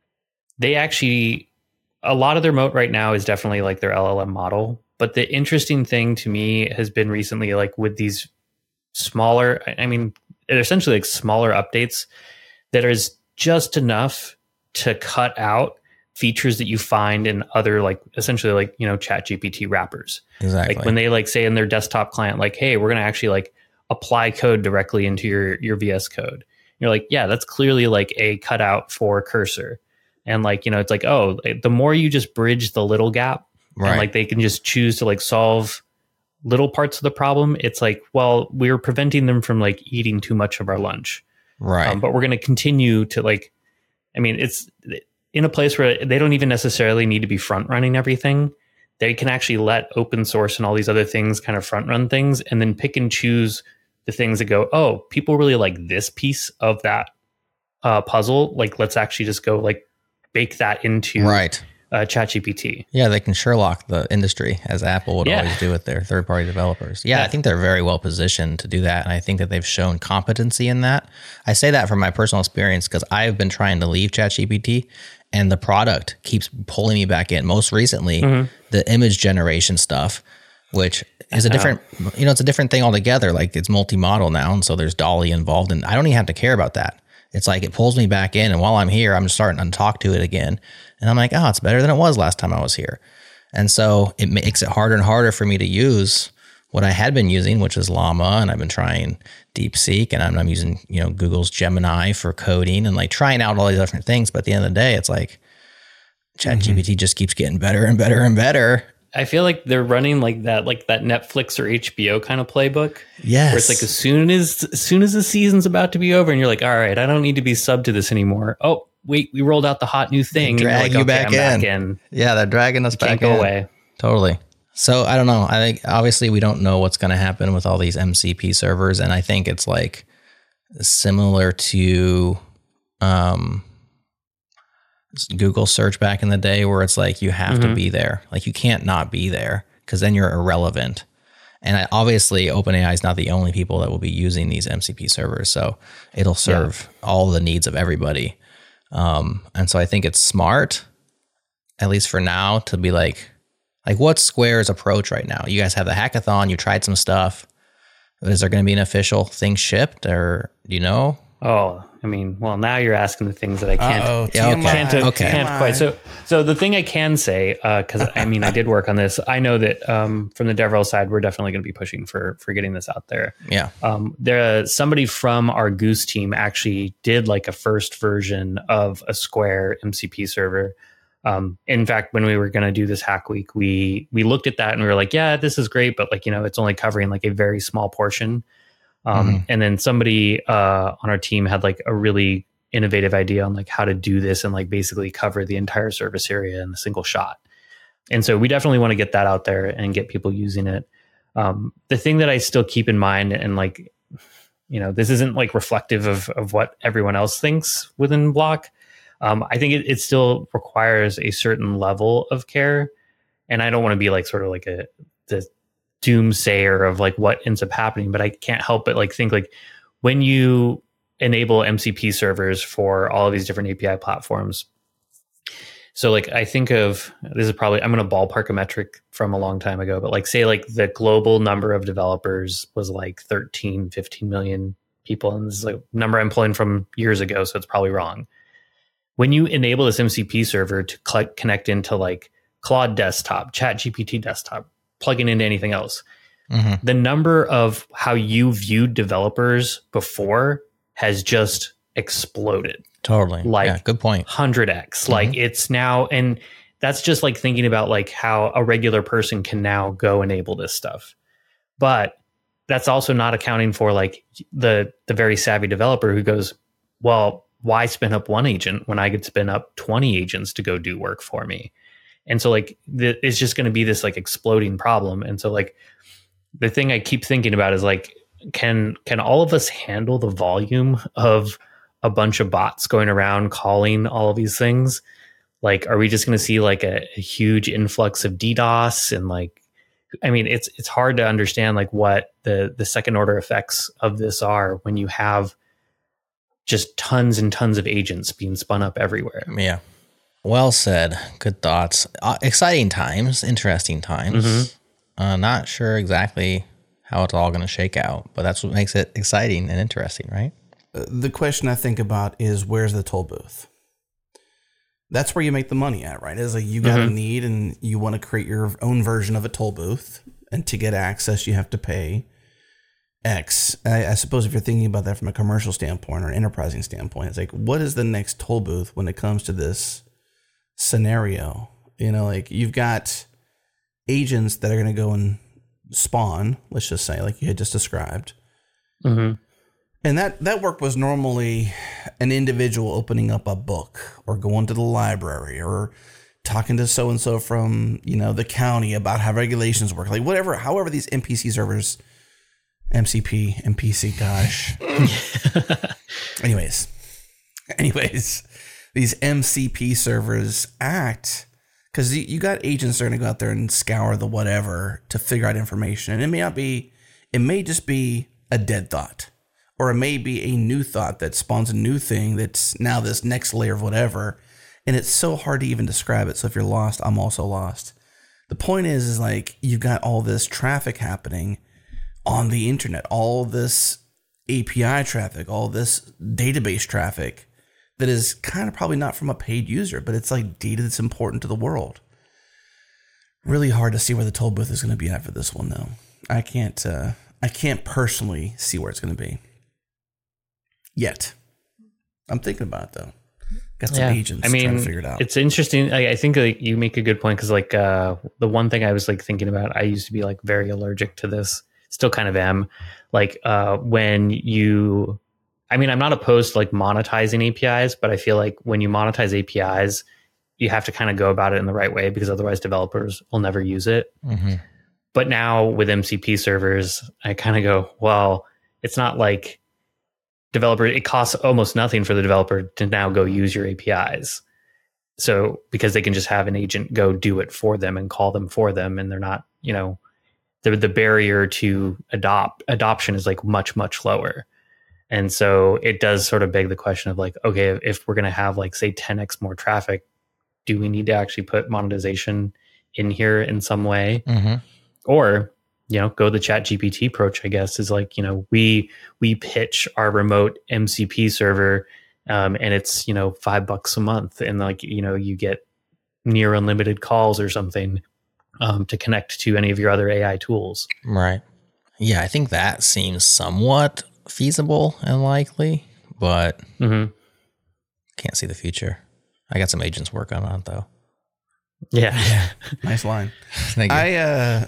they actually, a lot of their moat right now is definitely like their L L M model. But the interesting thing to me has been recently, like with these smaller, I mean, they're essentially like smaller updates that is just enough to cut out features that you find in other, like essentially like, you know, Chat G P T wrappers. Exactly. Like when they like say in their desktop client, like, hey, we're going to actually like apply code directly into your, your V S Code. You're like, yeah, that's clearly like a cutout for Cursor. And like, you know, it's like, oh, the more you just bridge the little gap, Right. and like they can just choose to like solve little parts of the problem. It's like, well, we're preventing them from like eating too much of our lunch. Right. Um, but we're going to continue to like, I mean, it's in a place where they don't even necessarily need to be front running everything. They can actually let open source and all these other things kind of front run things and then pick and choose the things that go, oh, people really like this piece of that uh, puzzle. Like, let's actually just go like bake that into right. uh, ChatGPT. Yeah, they can Sherlock the industry, as Apple would Yeah. always do with their third-party developers. Yeah, Yeah. I think they're very well positioned to do that, and I think that they've shown competency in that. I say that from my personal experience because I've been trying to leave ChatGPT, and the product keeps pulling me back in. Most recently, Mm-hmm. the image generation stuff, which is a different, you know, it's a different thing altogether. Like it's multi-model now, and so there's DALL-E involved, and I don't even have to care about that. It's like it pulls me back in, and while I'm here, I'm starting to talk to it again. And I'm like, oh, it's better than it was last time I was here. And so it makes it harder and harder for me to use what I had been using, which is Llama, and I've been trying DeepSeek, and I'm, I'm using, you know, Google's Gemini for coding and like trying out all these different things. But at the end of the day, it's like ChatGPT mm-hmm. just keeps getting better and better and better. I feel like they're running like that, like that Netflix or H B O kind of playbook. Yes. Where it's like as soon as as soon as the season's about to be over, and you're like, all right, I don't need to be subbed to this anymore. Oh, wait, we rolled out the hot new thing. Drag like, you okay, back, I'm in. back in. Yeah, they're dragging us You back can't go in. away. Totally. So I don't know. I think obviously we don't know what's going to happen with all these M C P servers, and I think it's like similar to um, Google search back in the day, where it's like you have Mm-hmm. to be there. Like you can't not be there because then you're irrelevant. And I, obviously, OpenAI is not the only people that will be using these M C P servers, so it'll serve yeah. all the needs of everybody. Um, and so I think it's smart, at least for now, to be like, like what's Square's approach right now? You guys have the hackathon, you tried some stuff. Is there going to be an official thing shipped, or do you know? Oh, I mean, well, now you're asking the things that I can't, Uh-oh, Yeah, okay. can't, Okay. can't quite. So, so the thing I can say, because uh, I mean, I did work on this. I know that um, from the DevRel side, we're definitely going to be pushing for for getting this out there. Yeah. Um, there, somebody from our Goose team actually did like a first version of a Square M C P server. Um, in fact, when we were going to do this hack week, we we looked at that and we were like, yeah, this is great, but like, you know, it's only covering like a very small portion. Um, Mm-hmm. And then somebody uh, on our team had like a really innovative idea on like how to do this and like basically cover the entire service area in a single shot. And so we definitely want to get that out there and get people using it. Um, the thing that I still keep in mind, and like, you know, this isn't like reflective of of what everyone else thinks within Block. Um, I think it, it still requires a certain level of care. And I don't want to be like sort of like a the doomsayer of like what ends up happening, but I can't help but like think like when you enable M C P servers for all of these different A P I platforms. So like I think of, this is probably, I'm going to ballpark a metric from a long time ago, but like say like the global number of developers was like thirteen, fifteen million people, and this is like a number I'm pulling from years ago, so it's probably wrong. When you enable this M C P server to cl- connect into like Claude Desktop, ChatGPT Desktop, plugging into anything else, mm-hmm. the number of how you viewed developers before has just exploded. Totally. Like, yeah, good point. one hundred x. Mm-hmm. Like it's now, and that's just like thinking about like how a regular person can now go enable this stuff. But that's also not accounting for like the the very savvy developer who goes, well, why spin up one agent when I could spin up twenty agents to go do work for me? And so like the, it's just going to be this like exploding problem. And so like the thing I keep thinking about is like, can can all of us handle the volume of a bunch of bots going around calling all of these things? Like, are we just going to see like a, a huge influx of DDoS? And like, I mean, it's it's hard to understand like what the the second order effects of this are when you have just tons and tons of agents being spun up everywhere. Yeah. Well said. Good thoughts. Uh, exciting times, interesting times. Mm-hmm. Uh, not sure exactly how it's all going to shake out, but that's what makes it exciting and interesting, right? Uh, the question I think about is, where's the toll booth? That's where you make the money at, right? It's like you got mm-hmm. a need and you want to create your own version of a toll booth. And to get access, you have to pay X. I, I suppose if you're thinking about that from a commercial standpoint or an enterprising standpoint, it's like, what is the next toll booth when it comes to this scenario? You know, like you've got agents that are going to go and spawn, let's just say, like you had just described. Mm-hmm. And that, that work was normally an individual opening up a book or going to the library or talking to so-and-so from, you know, the county about how regulations work, like whatever, however these M P C servers M C P, M P C, gosh. anyways, anyways, these M C P servers act because you, you got agents that are going to go out there and scour the whatever to figure out information. And it may not be, it may just be a dead thought, or it may be a new thought that spawns a new thing that's now this next layer of whatever. And it's so hard to even describe it. So if you're lost, I'm also lost. The point is, is like you've got all this traffic happening on the internet, all this A P I traffic, all this database traffic that is kind of probably not from a paid user, but it's like data that's important to the world. Really hard to see where the toll booth is going to be at for this one, though. I can't, uh, I can't personally see where it's going to be yet. I'm thinking about it though. Got some yeah. agents I mean, trying to figure it out. It's interesting. I, I think like you make a good point because like uh, the one thing I was like thinking about, I used to be like very allergic to this. Still kind of am. Like uh, when you, I mean, I'm not opposed to like monetizing A P Is, but I feel like when you monetize A P Is, you have to kind of go about it in the right way because otherwise developers will never use it. Mm-hmm. But now with M C P servers, I kind of go, well, it's not like developer, it costs almost nothing for the developer to now go use your A P Is. So because they can just have an agent go do it for them and call them for them, and they're not, you know, the the barrier to adopt adoption is like much, much lower. And so it does sort of beg the question of like, okay, if we're going to have like, say ten x more traffic, do we need to actually put monetization in here in some way? Mm-hmm. Or, you know, go the ChatGPT approach, I guess, is like, you know, we, we pitch our remote M C P server um, and it's, you know, five bucks a month. And like, you know, you get near unlimited calls or something um, to connect to any of your other A I tools. Right. Yeah, I think that seems somewhat feasible and likely, but mm-hmm. can't see the future. I got some agents working on it though. Yeah. yeah. Nice line. Thank you. I, uh,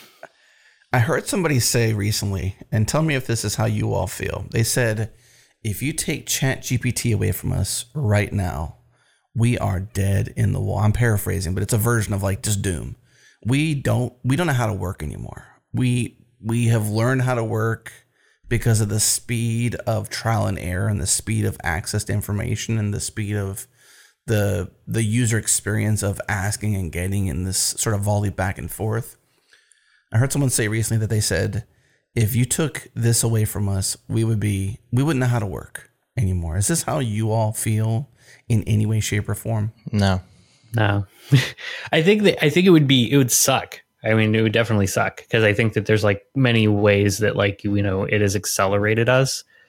I heard somebody say recently, and tell me if this is how you all feel. They said, if you take ChatGPT away from us right now, we are dead in the wall. I'm paraphrasing, but it's a version of like just doom. We don't, we don't know how to work anymore. We, we have learned how to work because of the speed of trial and error and the speed of access to information and the speed of the, the user experience of asking and getting in this sort of volley back and forth. I heard someone say recently that they said, if you took this away from us, we would be, we wouldn't know how to work anymore. Is this how you all feel in any way, shape, or form? No, no. I think that, I think it would be, it would suck. I mean, it would definitely suck because I think that there's like many ways that like, you know, it has accelerated us.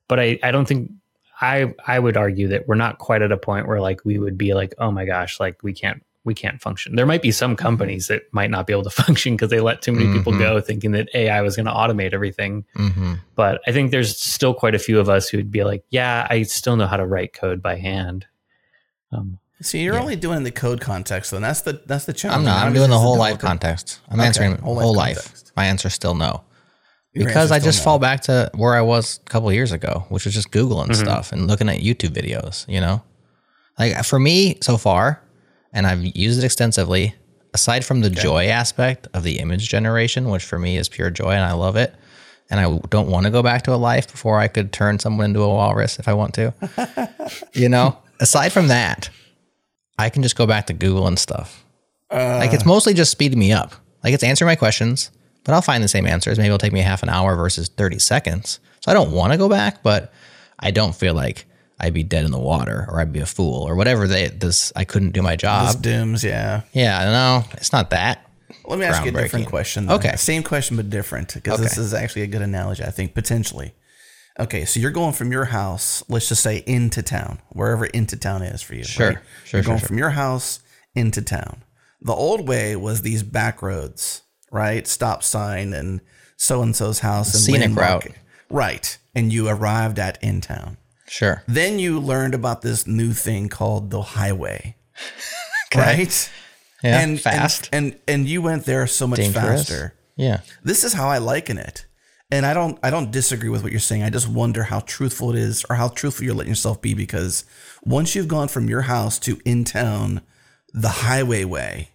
but I, I don't think I I would argue that we're not quite at a point where like we would be like, oh my gosh, like we can't we can't function. There might be some companies that might not be able to function because they let too many mm-hmm. people go thinking that A I was going to automate everything. Mm-hmm. But I think there's still quite a few of us who'd be like, yeah, I still know how to write code by hand. Um, See, you're yeah. only doing the code context, though. That's the that's the challenge. I'm not. I'm doing the whole life context. I'm okay. answering whole life. Whole life. My answer is still no. Your because I just no. fall back to where I was a couple of years ago, which was just Googling mm-hmm. stuff and looking at YouTube videos, you know? Like for me so far, and I've used it extensively, aside from the okay. joy aspect of the image generation, which for me is pure joy and I love it, and I don't want to go back to a life before I could turn someone into a walrus if I want to, you know? Aside from that, I can just go back to Google and stuff. Uh, like it's mostly just speeding me up. Like it's answering my questions, but I'll find the same answers. Maybe it'll take me half an hour versus thirty seconds. So I don't want to go back, but I don't feel like I'd be dead in the water or I'd be a fool or whatever they this I couldn't do my job. This dooms, yeah. Yeah, no, it's not that. Let me ask you a different question. Then. Okay. Same question, but different, because okay. this is actually a good analogy, I think, potentially. Okay, so you're going from your house, let's just say into town, wherever into town is for you. Sure, right? sure, You're going sure, from sure. your house into town. The old way was these back roads, right? Stop sign and so-and-so's house. And scenic route. Right, and you arrived at in town. Sure. Then you learned about this new thing called the highway, okay. right? Yeah, and, fast. And, and and you went there so much Dangerous. faster. Yeah. This is how I liken it. And I don't I don't disagree with what you're saying. I just wonder how truthful it is or how truthful you're letting yourself be, because once you've gone from your house to in town, the highway way,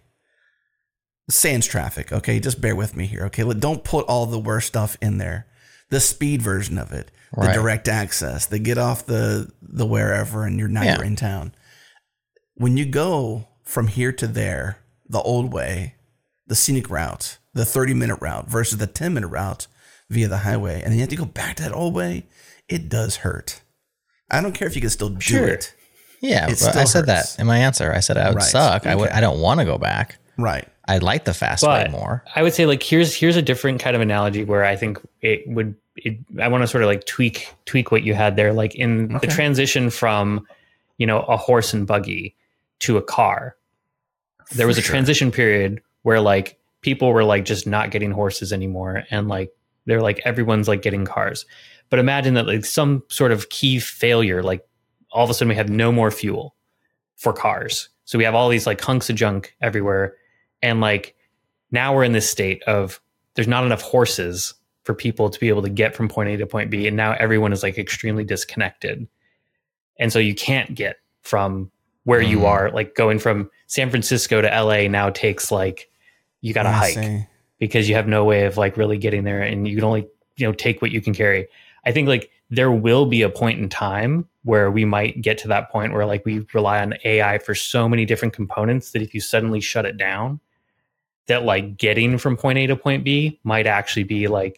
sans traffic, okay? Just bear with me here, okay? Don't put all the worst stuff in there. The speed version of it, the right. direct access, the get off the the wherever and you're now yeah. you're in town. When you go from here to there, the old way, the scenic route, the thirty minute route versus the ten minute route via the highway, and then you have to go back to that old way, it does hurt. I don't care if you can still do sure. it. Yeah, it but I said hurts. that in my answer. I said I would right. suck. Okay. I would. I don't want to go back. Right. I like the fast but way more. I would say like here's here's a different kind of analogy where I think it would. It, I want to sort of like tweak tweak what you had there, like in okay. the transition from, you know, a horse and buggy to a car. There was For a sure. transition period where like people were like just not getting horses anymore, and like they're like everyone's like getting cars. But imagine that like some sort of key failure, like all of a sudden we have no more fuel for cars. So we have all these like hunks of junk everywhere. And like now we're in this state of there's not enough horses for people to be able to get from point A to point B. And now everyone is like extremely disconnected. And so you can't get from where mm. you are, like going from San Francisco to L A now takes like, you got to hike see. because you have no way of like really getting there, and you can only, you know, take what you can carry. I think like there will be a point in time where we might get to that point where like we rely on A I for so many different components that if you suddenly shut it down, that like getting from point A to point B might actually be like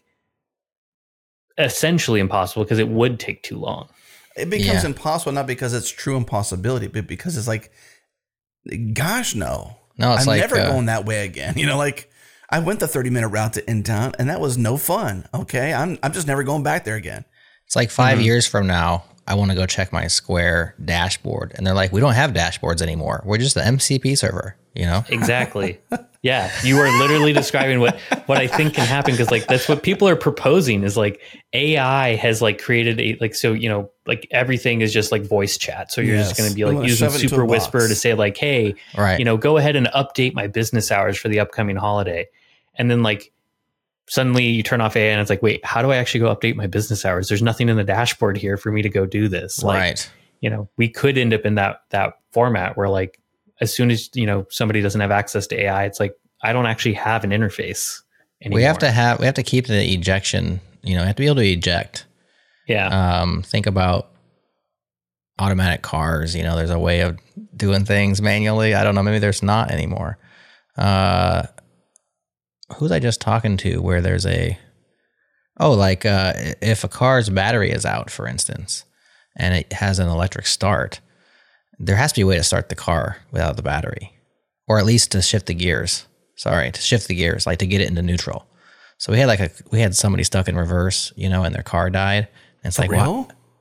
essentially impossible because it would take too long. It becomes yeah. impossible, not because it's true impossibility, but because it's like, gosh, no. No, it's I'm like, never uh, going that way again. You know, like I went the thirty minute route to in town and that was no fun. Okay. I'm I'm just never going back there again. It's like five mm-hmm. years from now, I want to go check my Square dashboard. And they're like, we don't have dashboards anymore. We're just the M C P server, you know? Exactly. Yeah. You are literally describing what, what I think can happen. Cause like, that's what people are proposing is like A I has like created a, like, so, you know, like everything is just like voice chat. So you're yes. just going to be like using Super Whisper to say like, hey, right. you know, go ahead and update my business hours for the upcoming holiday. And then like, suddenly you turn off A I and it's like, wait, how do I actually go update my business hours? There's nothing in the dashboard here for me to go do this. Like, right. You know, we could end up in that, that format where like, as soon as, you know, somebody doesn't have access to A I, it's like, I don't actually have an interface anymore. We have to have, we have to keep the ejection, you know, we have to be able to eject. Yeah. Um, think about automatic cars, you know, there's a way of doing things manually. I don't know. Maybe there's not anymore. Uh, who was I just talking to where there's a, oh, like uh, if a car's battery is out, for instance, and it has an electric start, there has to be a way to start the car without the battery, or at least to shift the gears. Sorry, to shift the gears, like to get it into neutral. So we had like a, we had somebody stuck in reverse, you know, and their car died. And it's For like, real? what?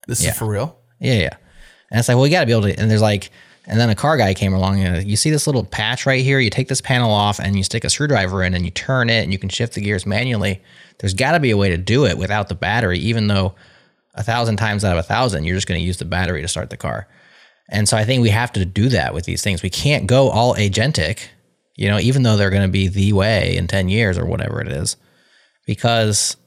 This Yeah. is for real? Yeah, yeah. And it's like, well, you got to be able to. And there's like, and then a car guy came along and you see this little patch right here. You take this panel off and you stick a screwdriver in and you turn it and you can shift the gears manually. There's got to be a way to do it without the battery, even though a thousand times out of a thousand, you're just going to use the battery to start the car. And so I think we have to do that with these things. We can't go all agentic, you know, even though they're going to be the way in ten years or whatever it is, because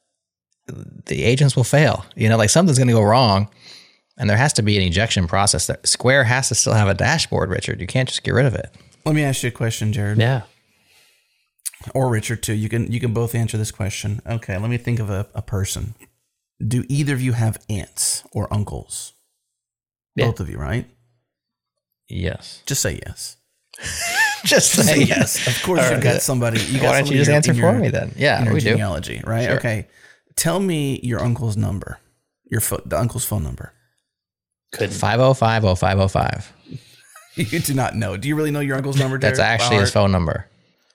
the agents will fail. You know, like something's going to go wrong. And there has to be an ejection process. That Square has to still have a dashboard, Richard. You can't just get rid of it. Let me ask you a question, Jared. Yeah. Or Richard, too. You can you can both answer this question. Okay, let me think of a, a person. Do either of you have aunts or uncles? Yeah. Both of you, right? Yes. Just say yes. Just Say yes. Of course, you've got somebody. You got Why don't somebody you just in your- answer in for your- me then? Yeah, in your we do. genealogy, right? Sure. Okay. Tell me your uncle's number. Your fo- the uncle's phone number. Couldn't. five oh five oh five oh five. You do not know. Do you really know your uncle's number, Jared? That's actually his phone number.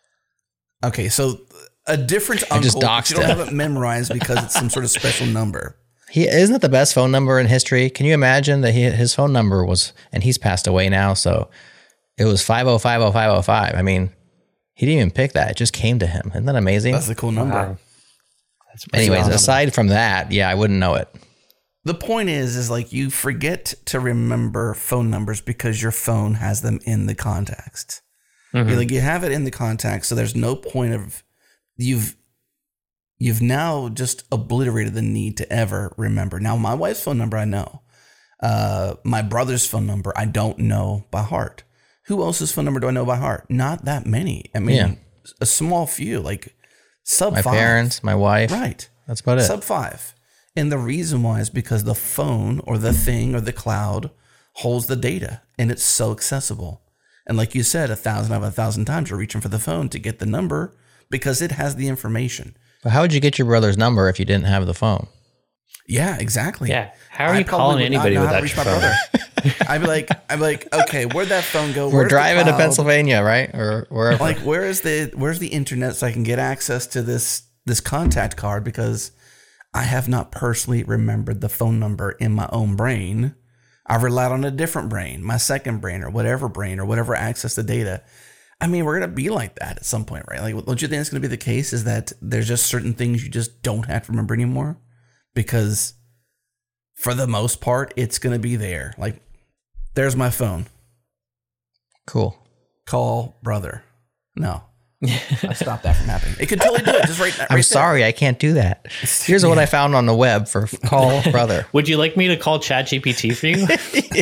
Okay, so a different uncle. just but doxed you don't him. have it memorized because it's some sort of special number. He isn't it the best phone number in history? Can you imagine that he, his phone number was, and he's passed away now, so it was five oh five oh five oh five. I mean, he didn't even pick that. It just came to him. Isn't that amazing? That's a cool number. Wow. That's pretty Anyways, awesome. aside from that, yeah, I wouldn't know it. The point is, is like you forget to remember phone numbers because your phone has them in the contacts. Mhm. You, like you have it in the contacts, so there's no point of you've you've now just obliterated the need to ever remember. Now, my wife's phone number I know. Uh, my brother's phone number I don't know by heart. Who else's phone number do I know by heart? Not that many. I mean, Yeah. a small few, like sub My five. parents, my wife. Right. That's about it. Sub five. And the reason why is because the phone or the thing or the cloud holds the data and it's so accessible. And like you said, a thousand out of a thousand times you're reaching for the phone to get the number because it has the information. But how would you get your brother's number if you didn't have the phone? Yeah, exactly. Yeah. How are I you probably calling would not anybody know how without to reach your my phone? brother. I'd be like, I'd be like, okay, where'd that phone go? We're Where's the driving to cloud? Pennsylvania, right? Or wherever. Like, where is the where's the internet so I can get access to this this contact card because I have not personally remembered the phone number in my own brain. I've relied on a different brain, my second brain or whatever brain or whatever access the data. I mean, we're going to be like that at some point, right? Like, don't you think it's going to be the case is that there's just certain things you just don't have to remember anymore? Because for the most part, it's going to be there. Like, there's my phone. Cool. Call brother. No. I stopped that from happening. It could totally do it. Just right, right I'm there. sorry, I can't do that. Here's what I found on the web for call brother. Would you like me to call ChatGPT for you?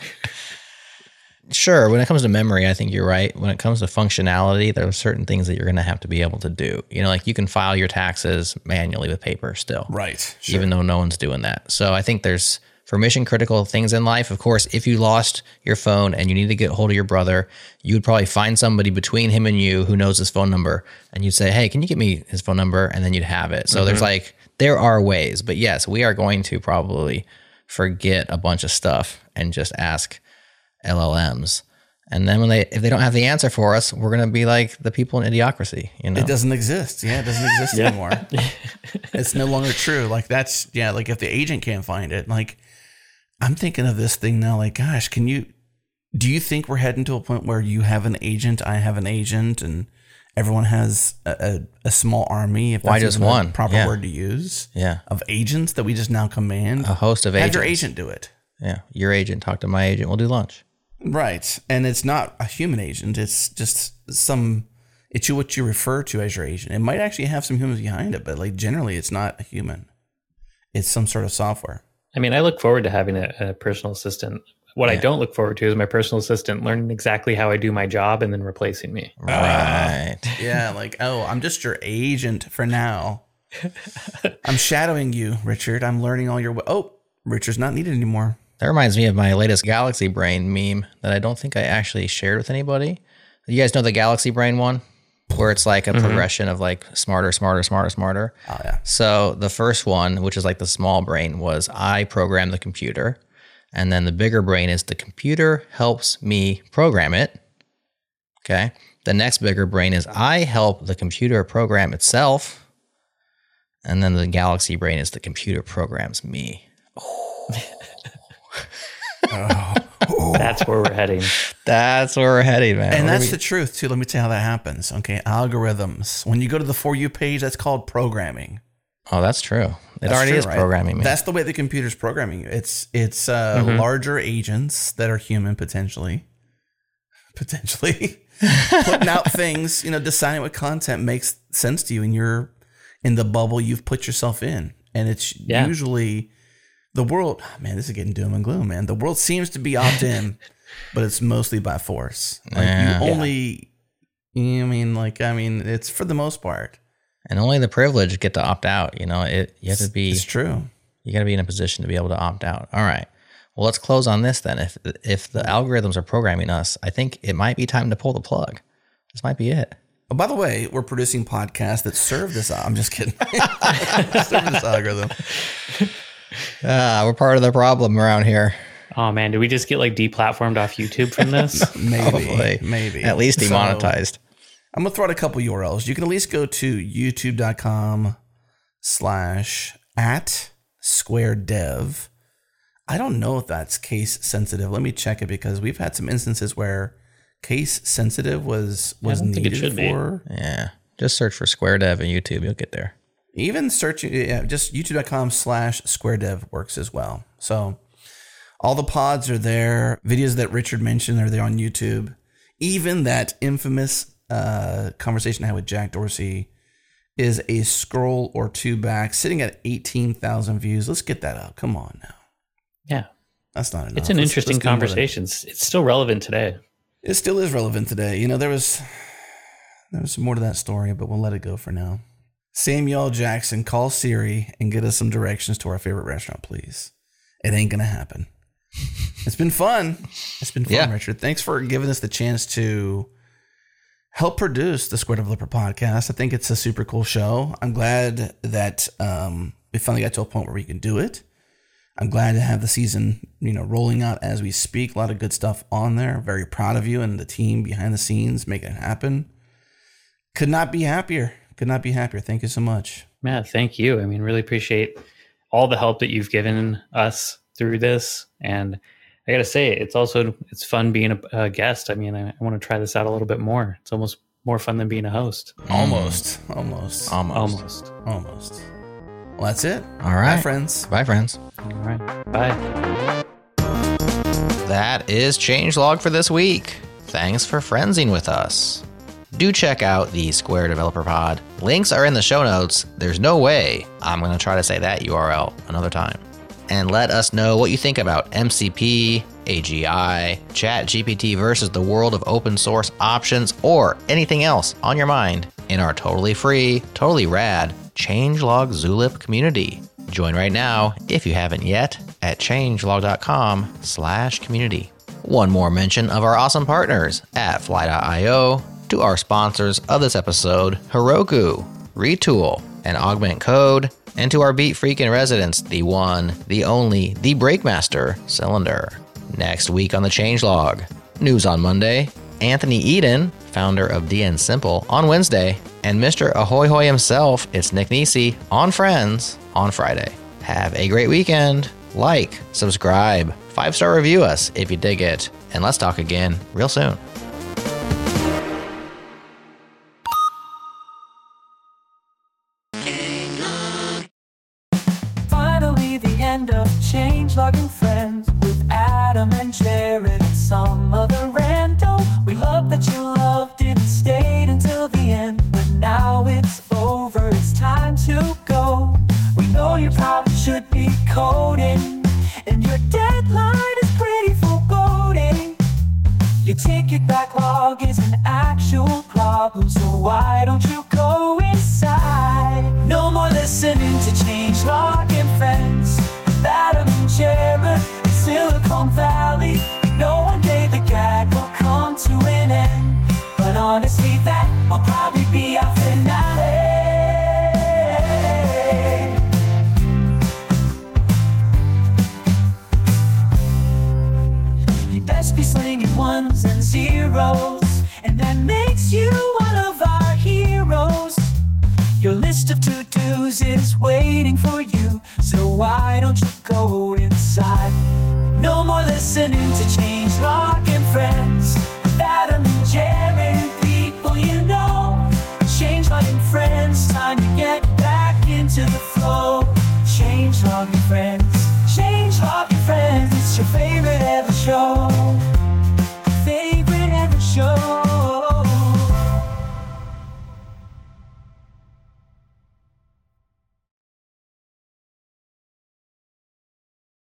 Sure. When it comes to memory, I think you're right. When it comes to functionality, there are certain things that you're going to have to be able to do. You know, like you can file your taxes manually with paper still, Right. Sure. even though no one's doing that. So I think there's, for mission critical things in life, of course, if you lost your phone and you need to get a hold of your brother, you would probably find somebody between him and you who knows his phone number. And you'd say, hey, can you give me his phone number? And then you'd have it. So Mm-hmm. there's like, there are ways. But yes, we are going to probably forget a bunch of stuff and just ask L L Ms. And then when they, if they don't have the answer for us, we're going to be like the people in Idiocracy, you know? It doesn't exist. Yeah, it doesn't exist anymore. It's no longer true. Like that's, yeah, like if the agent can't find it, like I'm thinking of this thing now, like, gosh, can you, do you think we're heading to a point where you have an agent, I have an agent, and everyone has a, a, a small army, if Why that's just even a one? proper Yeah. word to use, Yeah. of agents that we just now command? A host of Have agents. your agent do it. Yeah. Your agent, talk to my agent. We'll do lunch. Right. And it's not a human agent. It's just some, it's you what you refer to as your agent. It might actually have some humans behind it, but like generally it's not a human. It's some sort of software. I mean, I look forward to having a, a personal assistant. What I Yeah. don't look forward to is my personal assistant learning exactly how I do my job and then replacing me. Right. Yeah. Like, oh, I'm just your agent for now. I'm shadowing you, Richard. I'm learning all your, oh, Richard's not needed anymore. That reminds me of my latest Galaxy Brain meme that I don't think I actually shared with anybody. You guys know the Galaxy Brain one? Where it's like a progression of like smarter, smarter, smarter, smarter. Oh yeah. So the first one, which is like the small brain, was I program the computer. And then the bigger brain is the computer helps me program it. Okay. The next bigger brain is I help the computer program itself. And then the Galaxy Brain is the computer programs me. oh. Oh. That's where we're heading. That's where we're heading, man. And What that's do we- the truth, too. Let me tell you how that happens. Okay, algorithms. When you go to the For You page, that's called programming. Oh, that's true. It That's already true, is right? programming me. That's the way the computer's programming you. It's it's uh, Mm-hmm. larger agents that are human potentially, potentially putting out things. You know, deciding what content makes sense to you, and you're in the bubble you've put yourself in. And it's Yeah. usually the world. Man, this is getting doom and gloom, man. The world seems to be opt in, but it's mostly by force. Like Yeah. you only. I mean, like I mean, it's for the most part. and only the privileged get to opt out. You know, it you have to be It's true. you got to be in a position to be able to opt out. All right. Well, let's close on this then. If if the algorithms are programming us, I think it might be time to pull the plug. This might be it. Oh, by the way, we're producing podcasts that serve this. I'm just kidding. serve this algorithm. Ah, we're part of the problem around here. Oh man, did we just get like deplatformed off YouTube from this? Maybe, Probably. maybe At least So, demonetized. I'm gonna throw out a couple U R Ls. You can at least go to youtube.com slash at square dev. I don't know if that's case sensitive. Let me check it because we've had some instances where case sensitive was was don't think it needed should be. for. Yeah. Just search for Square Dev in YouTube. You'll get there. Even searching, yeah, just youtube.com slash square dev works as well. So all the pods are there. Videos that Richard mentioned are there on YouTube. Even that infamous uh, conversation I had with Jack Dorsey is a scroll or two back, sitting at eighteen thousand views. Let's get that up. Come on now. Yeah, That's not enough. it's an Let's- interesting let's do more than- conversation. It's it's still relevant today. It still is relevant today. You know, there was there was more to that story, but we'll let it go for now. Samuel Jackson, call Siri and get us some directions to our favorite restaurant, please. It ain't gonna happen. It's been fun. It's been fun, Yeah. Richard. Thanks for giving us the chance to help produce the Square Developer Podcast. I think it's a super cool show. I'm glad that um, we finally got to a point where we can do it. I'm glad to have the season, you know, rolling out as we speak. A lot of good stuff on there. Very proud of you and the team behind the scenes making it happen. Could not be happier. Could not be happier. Thank you so much. Matt, thank you. I mean, really appreciate all the help that you've given us through this. And I got to say, it's also, it's fun being a, a guest. I mean, I, I want to try this out a little bit more. It's almost more fun than being a host. Almost. Almost. Almost. Almost. Almost. Well, that's it. All right. Bye, friends. Bye, friends. All right. Bye. That is Changelog for this week. Thanks for friendsing with us. Do check out the Square Developer Pod. Links are in the show notes. There's no way I'm going to try to say that U R L another time. And let us know what you think about M C P, A G I, ChatGPT versus the world of open source options, or anything else on your mind in our totally free, totally rad Changelog Zulip community. Join right now, if you haven't yet, at changelog.com slash community. One more mention of our awesome partners at Fly dot io, to our sponsors of this episode, Heroku, Retool, and Augment Code, and to our Beat Freak in residence, the one, the only, the Breakmaster, Cylinder. Next week on the Changelog, news on Monday, Anthony Eden, founder of D N Simple, on Wednesday, and Mister Ahoy Hoy himself, it's Nick Nisi, on Friends, on Friday. Have a great weekend. Like, subscribe, five-star review us if you dig it, and let's talk again real soon. Finally, the end of Changelog and Friends with Adam and Jared and some other rando. We love that you loved it and stayed until the end, but now it's over. It's time to go. We know you probably should be coding, and your deadline is pretty foreboding. Your ticket backlog is an actual problem, so why don't you go inside? No more listening to Changelog and Friends with Adam and Jared in Silicon Valley. No one day the gag will come to an end, but honestly that will probably be our finale. You best be slinging ones and zeros, and that makes you one of our heroes. Your list of to-dos is waiting for you, so why don't you go inside? side. No more listening to Changelog and Friends. With Adam and Jared, people you know. Changelog and Friends, time to get back into the flow. Changelog and Friends, Changelog and Friends, it's your favorite ever show.